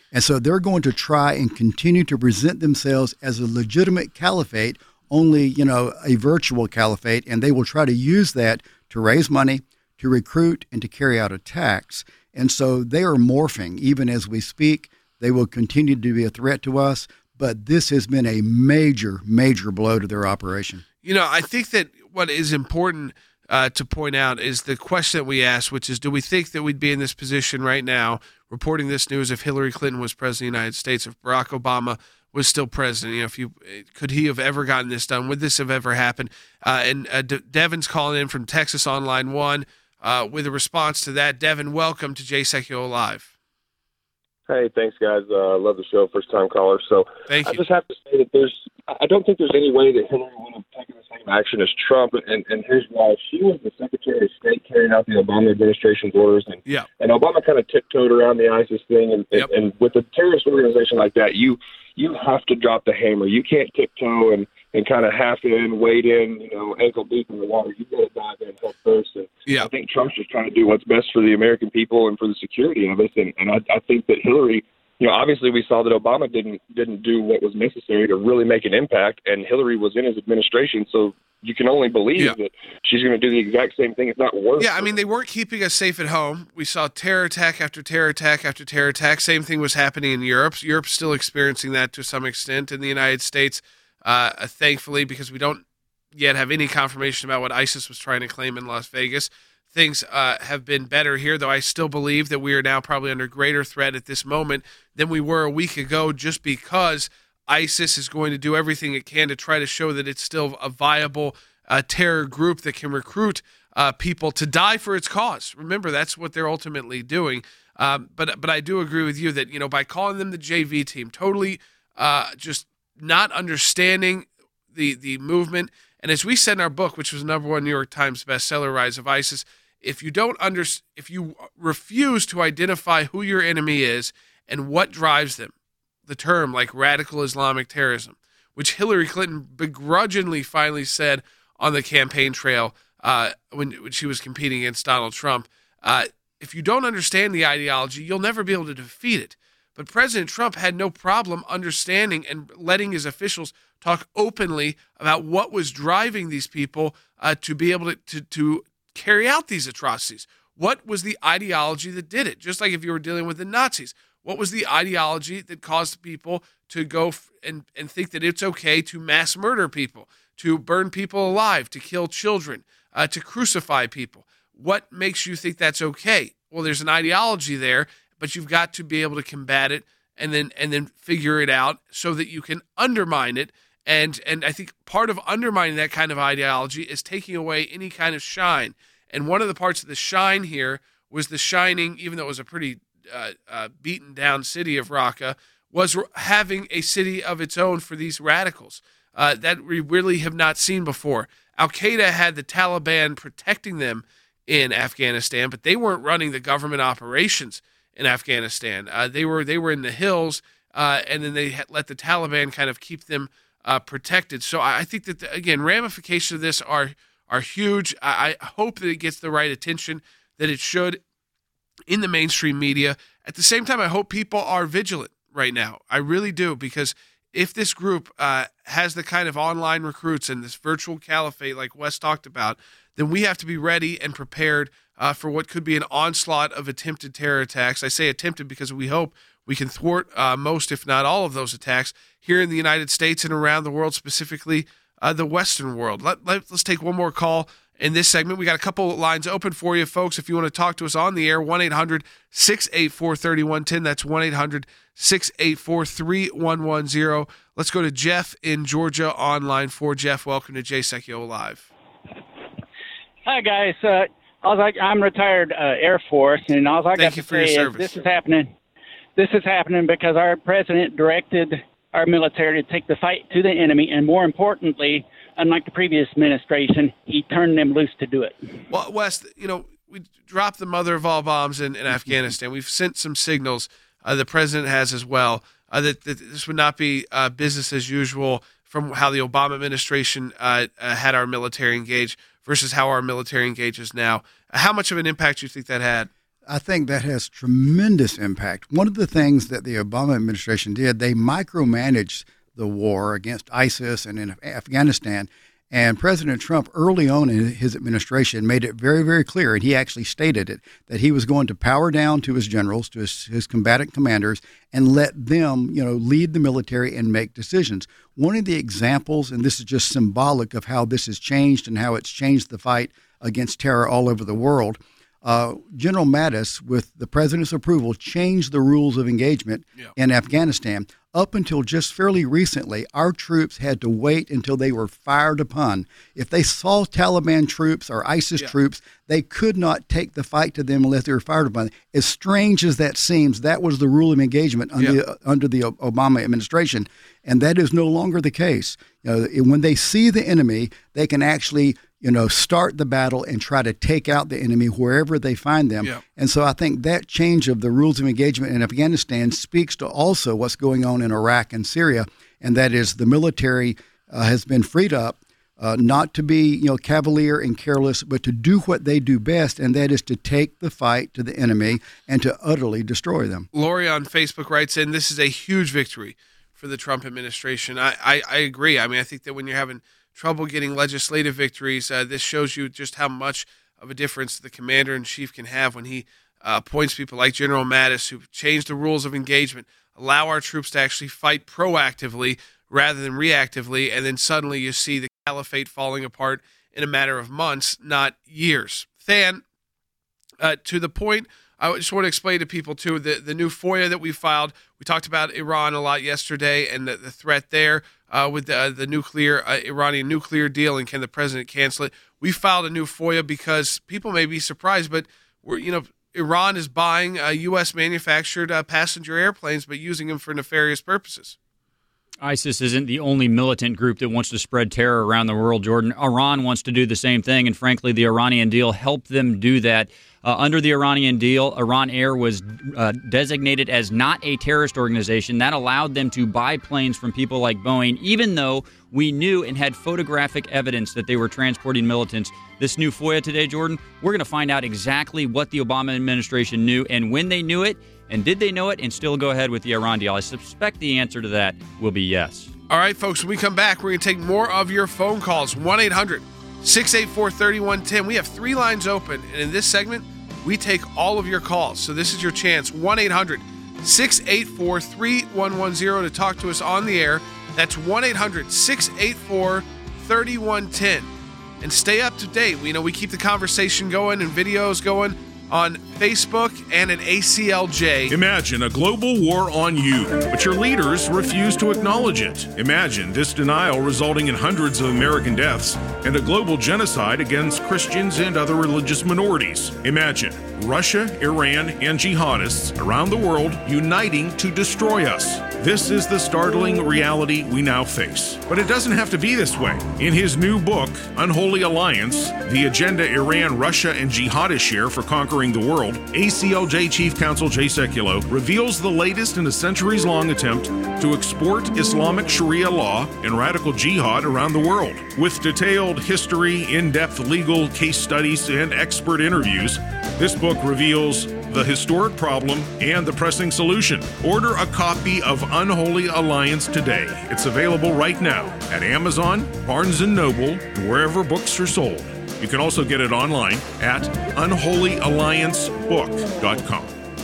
And so they're going to try and continue to present themselves as a legitimate caliphate, only, you know, a virtual caliphate, and they will try to use that to raise money, to recruit, and to carry out attacks. And so they are morphing. Even as we speak, they will continue to be a threat to us, but this has been a major, major blow to their operation. You know, I think that what is important uh, to point out is the question that we asked, which is, do we think that we'd be in this position right now, reporting this news, if Hillary Clinton was president of the United States, if Barack Obama was still president? You know, if you could he have ever gotten this done? Would this have ever happened? Uh, and uh, De- Devin's calling in from Texas on line one uh, with a response to that. Devin, welcome to Jay Sekulow Live. Hey, thanks, guys. Uh, love the show. First time caller. So Thank you. I just have to say that there's, I don't think there's any way that Hillary would have taken the same action as Trump. And, and here's why. She was the Secretary of State carrying out the Obama administration's orders. And, yeah. and Obama kind of tiptoed around the ISIS thing. And, Yep. and, and with a terrorist organization like that, you you have to drop the hammer. You can't tiptoe and, and kind of half in, wade in, you know, ankle deep in the water. You've got to dive in head first. And Yeah. I think Trump's just trying to do what's best for the American people and for the security of us. And, and I, I think that Hillary, you know, obviously we saw that Obama didn't didn't do what was necessary to really make an impact, and Hillary was in his administration, so you can only believe Yeah. that she's going to do the exact same thing, if not worse. Yeah, I mean, they weren't keeping us safe at home. We saw terror attack after terror attack after terror attack. Same thing was happening in Europe. Europe's still experiencing that to some extent. In the United States, uh, thankfully, because we don't yet have any confirmation about what ISIS was trying to claim in Las Vegas, things uh, have been better here, though I still believe that we are now probably under greater threat at this moment than we were a week ago, just because ISIS is going to do everything it can to try to show that it's still a viable uh, terror group that can recruit uh, people to die for its cause. Remember, that's what they're ultimately doing. Um, but but I do agree with you that, you know, by calling them the J V team, totally uh, just not understanding the the movement. And as we said in our book, which was number one New York Times bestseller, Rise of ISIS, if you don't under, if you refuse to identify who your enemy is and what drives them, the term like radical Islamic terrorism, which Hillary Clinton begrudgingly finally said on the campaign trail uh, when, when she was competing against Donald Trump, uh, if you don't understand the ideology, you'll never be able to defeat it. But President Trump had no problem understanding and letting his officials talk openly about what was driving these people uh, to be able to, to, to carry out these atrocities. What was the ideology that did it? Just like if you were dealing with the Nazis, what was the ideology that caused people to go f- and, and think that it's okay to mass murder people, to burn people alive, to kill children, uh, to crucify people? What makes you think that's okay? Well, there's an ideology there, but you've got to be able to combat it and then and then figure it out so that you can undermine it. And and I think part of undermining that kind of ideology is taking away any kind of shine. And one of the parts of the shine here was the shining, even though it was a pretty uh, uh, beaten down city of Raqqa, was having a city of its own for these radicals uh, that we really have not seen before. Al-Qaeda had the Taliban protecting them in Afghanistan, but they weren't running the government operations in Afghanistan. Uh, they were they were in the hills, uh, and then they had let the Taliban kind of keep them uh, protected. So I think that, the, again, ramifications of this are are huge. I, I hope that it gets the right attention that it should in the mainstream media. At the same time, I hope people are vigilant right now. I really do, because if this group uh, has the kind of online recruits and this virtual caliphate like Wes talked about, then we have to be ready and prepared uh, for what could be an onslaught of attempted terror attacks. I say attempted because we hope we can thwart uh, most, if not all, of those attacks here in the United States and around the world, specifically uh, the Western world. Let, let, let's take one more call in this segment. We got a couple lines open for you, folks. If you want to talk to us on the air, one eight hundred six eight four three one one zero. That's one eight hundred six eight four three one one zero. Let's go to Jeff in Georgia on line four. Jeff, welcome to Jay Sekulow Live. Hi, guys. Uh, I was like, I'm retired uh, Air Force, and all I got Thank to you for say your is service. this is happening. This is happening because our president directed our military to take the fight to the enemy, and more importantly, unlike the previous administration, he turned them loose to do it. Well, Wes, you know, we dropped the mother of all bombs in, in Afghanistan. We've sent some signals, uh, the president has as well, uh, that, that this would not be uh, business as usual from how the Obama administration uh, uh, had our military engaged versus how our military engages now. How much of an impact do you think that had? I think that has tremendous impact. One of the things that the Obama administration did, they micromanaged the war against ISIS and in Afghanistan. And President Trump, early on in his administration, made it very, very clear, and he actually stated it, that he was going to power down to his generals, to his, his combatant commanders, and let them, you know, lead the military and make decisions. One of the examples, and this is just symbolic of how this has changed and how it's changed the fight against terror all over the world, uh, General Mattis, with the president's approval, changed the rules of engagement yeah. in Afghanistan. Up until just fairly recently, our troops had to wait until they were fired upon. If they saw Taliban troops or ISIS yeah. troops, they could not take the fight to them unless they were fired upon. As strange as that seems, that was the rule of engagement under, yeah. the, under the Obama administration, and that is no longer the case. You know, when they see the enemy, they can actually you know, start the battle and try to take out the enemy wherever they find them. Yeah. And so I think that change of the rules of engagement in Afghanistan speaks to also what's going on in Iraq and Syria, and that is the military uh, has been freed up uh, not to be, you know, cavalier and careless, but to do what they do best, and that is to take the fight to the enemy and to utterly destroy them. Lori on Facebook writes in, this is a huge victory for the Trump administration. I, I, I agree. I mean, I think that when you're having trouble getting legislative victories, uh, this shows you just how much of a difference the commander-in-chief can have when he uh, appoints people like General Mattis, who change the rules of engagement, allow our troops to actually fight proactively rather than reactively, and then suddenly you see the caliphate falling apart in a matter of months, not years. Than, uh, to the point, I just want to explain to people, too, the, the new FOIA that we filed. We talked about Iran a lot yesterday and the, the threat there uh, with the, the nuclear uh, Iranian nuclear deal, and can the president cancel it. We filed a new FOIA because people may be surprised, but we're, you know, Iran is buying uh, U S manufactured uh, passenger airplanes, but using them for nefarious purposes. ISIS isn't the only militant group that wants to spread terror around the world, Jordan. Iran wants to do the same thing, and frankly, the Iranian deal helped them do that. Uh, under the Iranian deal, Iran Air was uh, designated as not a terrorist organization. That allowed them to buy planes from people like Boeing, even though we knew and had photographic evidence that they were transporting militants. This new FOIA today, Jordan, we're going to find out exactly what the Obama administration knew and when they knew it, and did they know it and still go ahead with the Iran deal. I suspect the answer to that will be yes. All right, folks, when we come back, we're going to take more of your phone calls. one eight hundred six eight four three one one zero. We have three lines open, and in this segment, we take all of your calls. So this is your chance, one eight hundred six eight four three one one zero, to talk to us on the air. That's one eight hundred six eight four three one one zero. And stay up to date. We know we keep the conversation going and videos going on Facebook and at A C L J. Imagine a global war on you, but your leaders refuse to acknowledge it. Imagine this denial resulting in hundreds of American deaths and a global genocide against Christians and other religious minorities. Imagine Russia, Iran, and jihadists around the world uniting to destroy us. This is the startling reality we now face. But it doesn't have to be this way. In his new book, Unholy Alliance, The Agenda Iran, Russia, and Jihadists Share for Conquering the World, A C L J Chief Counsel Jay Sekulow reveals the latest in a centuries-long attempt to export Islamic Sharia law and radical jihad around the world. With detailed history, in-depth legal case studies, and expert interviews, this book reveals the historic problem and the pressing solution. Order a copy of Unholy Alliance today. It's available right now at Amazon, Barnes and Noble, and wherever books are sold. You can also get it online at unholy alliance book dot com.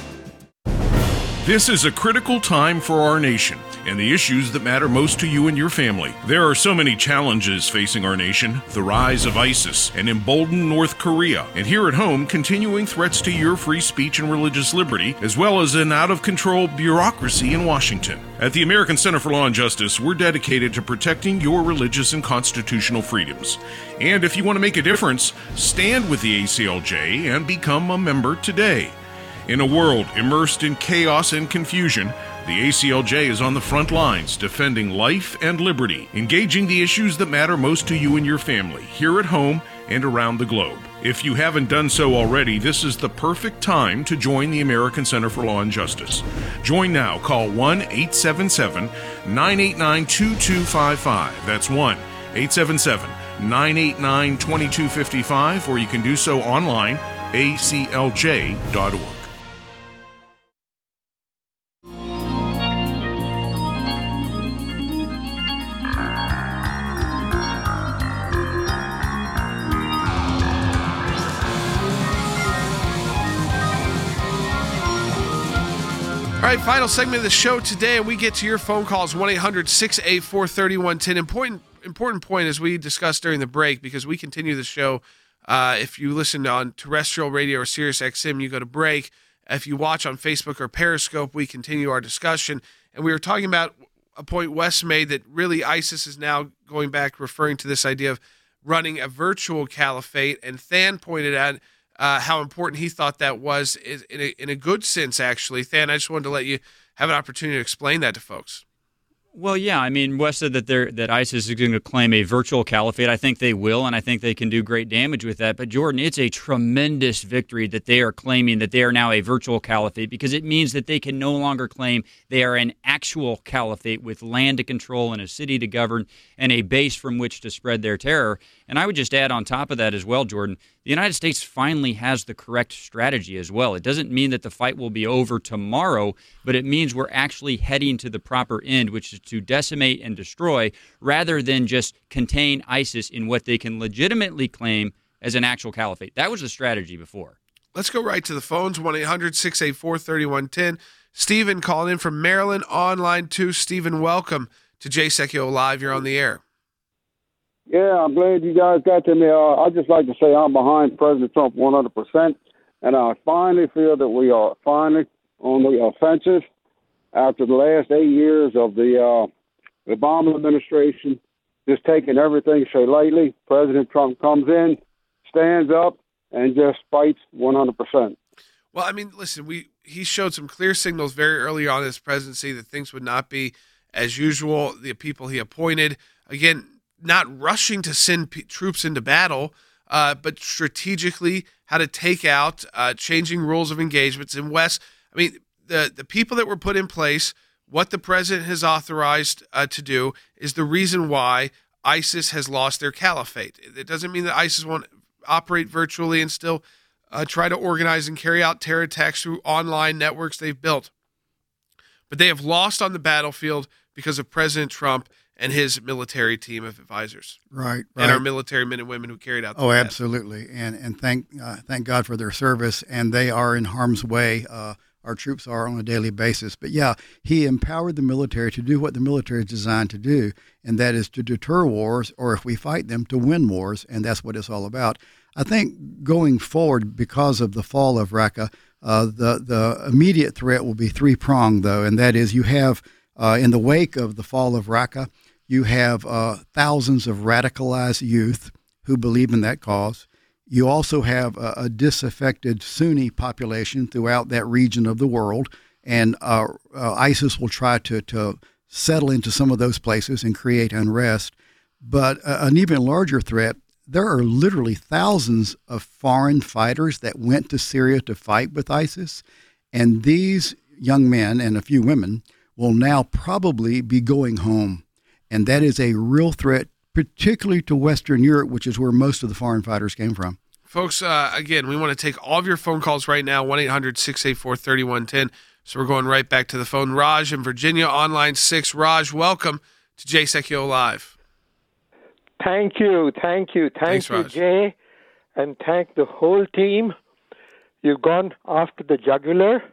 This is a critical time for our nation and the issues that matter most to you and your family. There are so many challenges facing our nation: the rise of ISIS, an emboldened North Korea, and here at home, continuing threats to your free speech and religious liberty, as well as an out-of-control bureaucracy in Washington. At the American Center for Law and Justice, we're dedicated to protecting your religious and constitutional freedoms. And if you want to make a difference, stand with the A C L J and become a member today. In a world immersed in chaos and confusion, the A C L J is on the front lines, defending life and liberty, engaging the issues that matter most to you and your family, here at home and around the globe. If you haven't done so already, this is the perfect time to join the American Center for Law and Justice. Join now. Call one eight seven seven nine eight nine two two five five. That's one eight seven seven nine eight nine two two five five, or you can do so online A C L J dot org. All right, final segment of the show today, and we get to your phone calls, one eight hundred six eight four three one one zero. Important, important point as we discussed during the break, because we continue the show. Uh, if you listen on terrestrial radio or Sirius X M, you go to break. If you watch on Facebook or Periscope, we continue our discussion. And we were talking about a point Wes made that really ISIS is now going back, referring to this idea of running a virtual caliphate. And Than pointed out Uh, how important he thought that was in a, in a good sense, actually. Than, I just wanted to let you have an opportunity to explain that to folks. Well, yeah, I mean, Wes said that they're, that ISIS is going to claim a virtual caliphate. I think they will, and I think they can do great damage with that. But, Jordan, it's a tremendous victory that they are claiming that they are now a virtual caliphate, because it means that they can no longer claim they are an actual caliphate with land to control and a city to govern and a base from which to spread their terror. And I would just add on top of that as well, Jordan, the United States finally has the correct strategy as well. It doesn't mean that the fight will be over tomorrow, but it means we're actually heading to the proper end, which is to decimate and destroy rather than just contain ISIS in what they can legitimately claim as an actual caliphate. That was the strategy before. Let's go right to the phones, one eight hundred six eight four three one one zero. Stephen calling in from Maryland on line two. Stephen, welcome to Jay Sekulow Live. You're on the air. Yeah, I'm glad you guys got to me. Uh, I'd just like to say I'm behind President Trump one hundred percent, and I finally feel that we are finally on the offensive after the last eight years of the uh, Obama administration just taking everything so lightly. President Trump comes in, stands up, and just fights one hundred percent. Well, I mean, listen, we he showed some clear signals very early on in his presidency that things would not be as usual. The people he appointed, again, not rushing to send p- troops into battle, uh, but strategically how to take out, uh, changing rules of engagements. In West, I mean, the, the people that were put in place, what the president has authorized uh, to do is the reason why ISIS has lost their caliphate. It doesn't mean that ISIS won't operate virtually and still uh, try to organize and carry out terror attacks through online networks they've built. But they have lost on the battlefield because of President Trump and his military team of advisors, right, right, and our military men and women who carried out. The oh, plan. Absolutely, and and thank uh, thank God for their service, and they are in harm's way. Uh, our troops are on a daily basis. But yeah, he empowered the military to do what the military is designed to do, and that is to deter wars, or if we fight them, to win wars, and that's what it's all about. I think going forward, because of the fall of Raqqa, uh, the the immediate threat will be three pronged, though, and that is you have uh, in the wake of the fall of Raqqa. You have uh, thousands of radicalized youth who believe in that cause. You also have a, a disaffected Sunni population throughout that region of the world, and uh, uh, ISIS will try to, to settle into some of those places and create unrest. But uh, an even larger threat, there are literally thousands of foreign fighters that went to Syria to fight with ISIS, and these young men and a few women will now probably be going home. And that is a real threat, particularly to Western Europe, which is where most of the foreign fighters came from. Folks, uh, again, we want to take all of your phone calls right now, one eight hundred six eight four three one one zero. So we're going right back to the phone. Raj in Virginia, on line six. Raj, welcome to Jay Sekulow Live. Thank you, thank you, thank Thanks, you, Raj. Jay, and thank the whole team. You've gone after the jugular,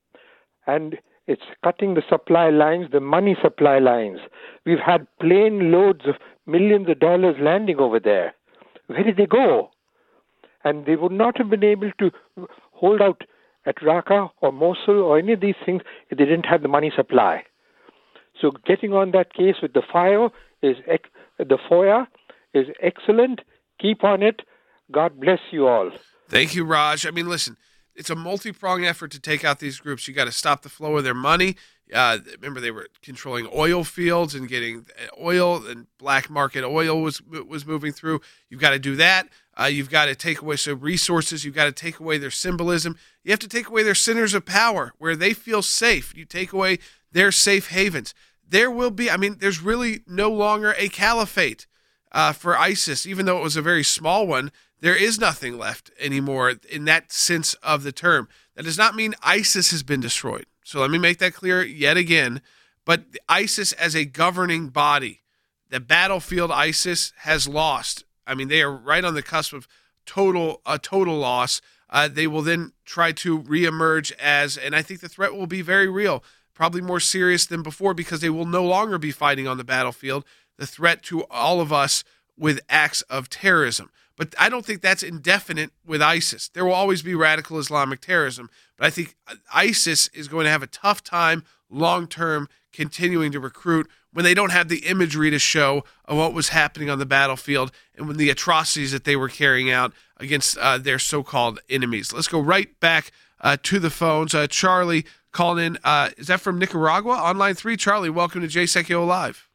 and it's cutting the supply lines, the money supply lines. We've had plane loads of millions of dollars landing over there. Where did they go? And they would not have been able to hold out at Raqqa or Mosul or any of these things if they didn't have the money supply. So getting on that case with the FOIA is ex- the FOIA is excellent. Keep on it. God bless you all. Thank you, Raj. I mean, listen, it's a multi-pronged effort to take out these groups. You got to stop the flow of their money. Uh, remember, they were controlling oil fields and getting oil, and black market oil was was moving through. You've got to do that. Uh, you've got to take away some resources. You've got to take away their symbolism. You have to take away their centers of power where they feel safe. You take away their safe havens. There will be, I mean, there's really no longer a caliphate uh, for ISIS, even though it was a very small one. there is nothing left anymore in that sense of the term. That does not mean ISIS has been destroyed. So let me make that clear yet again. But ISIS as a governing body, the battlefield ISIS has lost. I mean, they are right on the cusp of total a total loss. Uh, they will then try to reemerge as, and I think the threat will be very real, probably more serious than before, because they will no longer be fighting on the battlefield. The threat to all of us with acts of terrorism. But I don't think that's indefinite with ISIS. There will always be radical Islamic terrorism. But I think ISIS is going to have a tough time long-term continuing to recruit when they don't have the imagery to show of what was happening on the battlefield and when the atrocities that they were carrying out against uh, their so-called enemies. Let's go right back uh, to the phones. Uh, Charlie calling in. Uh, is that from Nicaragua? On line three. Charlie, welcome to Jay Sekulow Live.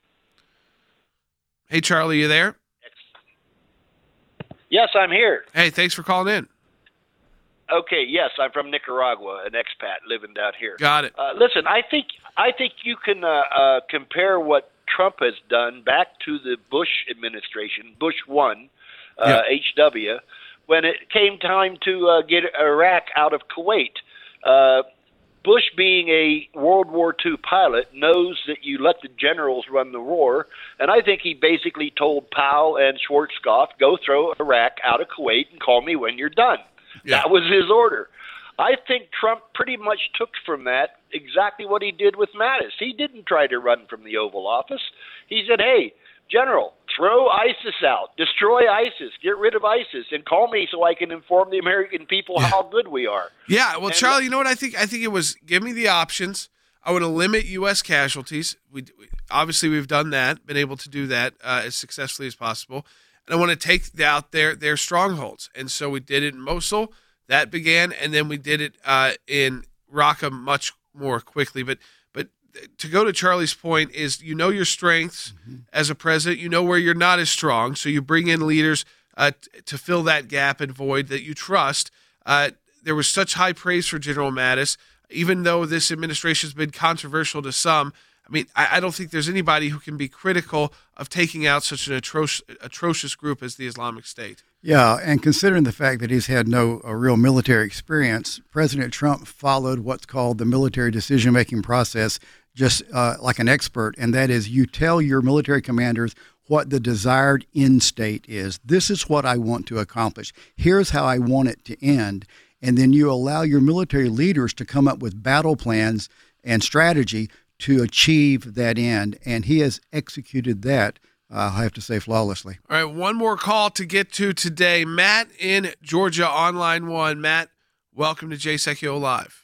Hey, Charlie, you there? Yes, I'm here. Hey, thanks for calling in. Okay, yes, I'm from Nicaragua, an expat living down here. Got it. Uh, listen, I think I think you can uh, uh, compare what Trump has done back to the Bush administration, Bush one, uh, yeah. H W, when it came time to uh, get Iraq out of Kuwait. Uh, Bush, being a World War Two pilot, knows that you let the generals run the war, and I think he basically told Powell and Schwarzkopf, go throw Iraq out of Kuwait and call me when you're done. Yeah. That was his order. I think Trump pretty much took from that exactly what he did with Mattis. He didn't try to run from the Oval Office. He said, hey, General, throw ISIS out, destroy ISIS, get rid of ISIS, and call me so I can inform the American people yeah. how good we are. Yeah, well, and Charlie, you know what I think? I think it was give me the options. I want to limit U S casualties. We, we obviously we've done that, been able to do that uh, as successfully as possible. And I want to take out their their strongholds. And so we did it in Mosul. That began, and then we did it uh, in Raqqa much more quickly. But but to go to Charlie's point is you know your strengths mm-hmm. as a president. You know where you're not as strong. So you bring in leaders uh, t- to fill that gap and void that you trust. Uh, there was such high praise for General Mattis, even though this administration has been controversial to some. I mean, I, I don't think there's anybody who can be critical of taking out such an atrocious, atrocious group as the Islamic State. Yeah, and considering the fact that he's had no uh, real military experience, President Trump followed what's called the military decision-making process just uh, like an expert, and that is you tell your military commanders what the desired end state is. This is what I want to accomplish. Here's how I want it to end. And then you allow your military leaders to come up with battle plans and strategy to achieve that end, and he has executed that, uh, I have to say, flawlessly. All right, one more call to get to today. Matt in Georgia on line one. Matt, welcome to Jay Sekulow Live.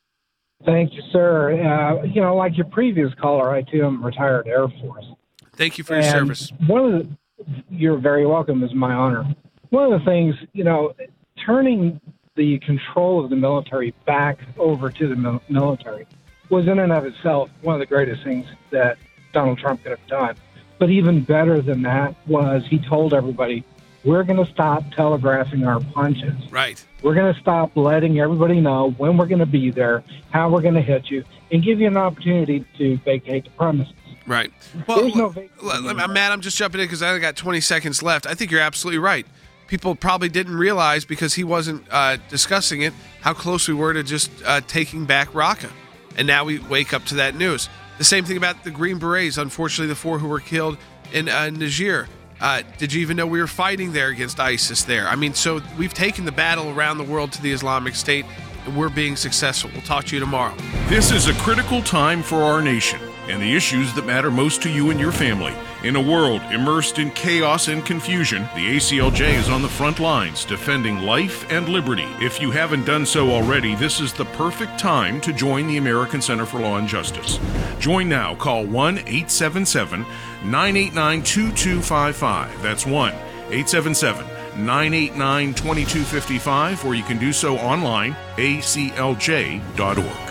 Thank you, sir. Uh, you know, like your previous caller, I too am retired Air Force. Thank you for your and service. One of the, you're very welcome. It's my honor. One of the things, you know, turning the control of the military back over to the mil- military was in and of itself one of the greatest things that Donald Trump could have done. But even better than that was he told everybody, we're going to stop telegraphing our punches. Right. We're going to stop letting everybody know when we're going to be there, how we're going to hit you, and give you an opportunity to vacate the premises. Right. Well, There's no l- l- Matt, I'm just jumping in because I only got twenty seconds left. I think you're absolutely right. People probably didn't realize, because he wasn't uh, discussing it, how close we were to just uh, taking back Raqqa. And now we wake up to that news. The same thing about the Green Berets, unfortunately, the four who were killed in uh, Niger. Uh, did you even know we were fighting there against ISIS there? I mean, so we've taken the battle around the world to the Islamic State, and we're being successful. We'll talk to you tomorrow. This is a critical time for our nation and the issues that matter most to you and your family. In a world immersed in chaos and confusion, the A C L J is on the front lines defending life and liberty. If you haven't done so already, this is the perfect time to join the American Center for Law and Justice. Join now. Call one eight seven seven, nine eight nine, two two five five. That's one eight seven seven, nine eight nine, two two five five, or you can do so online, A C L J dot org.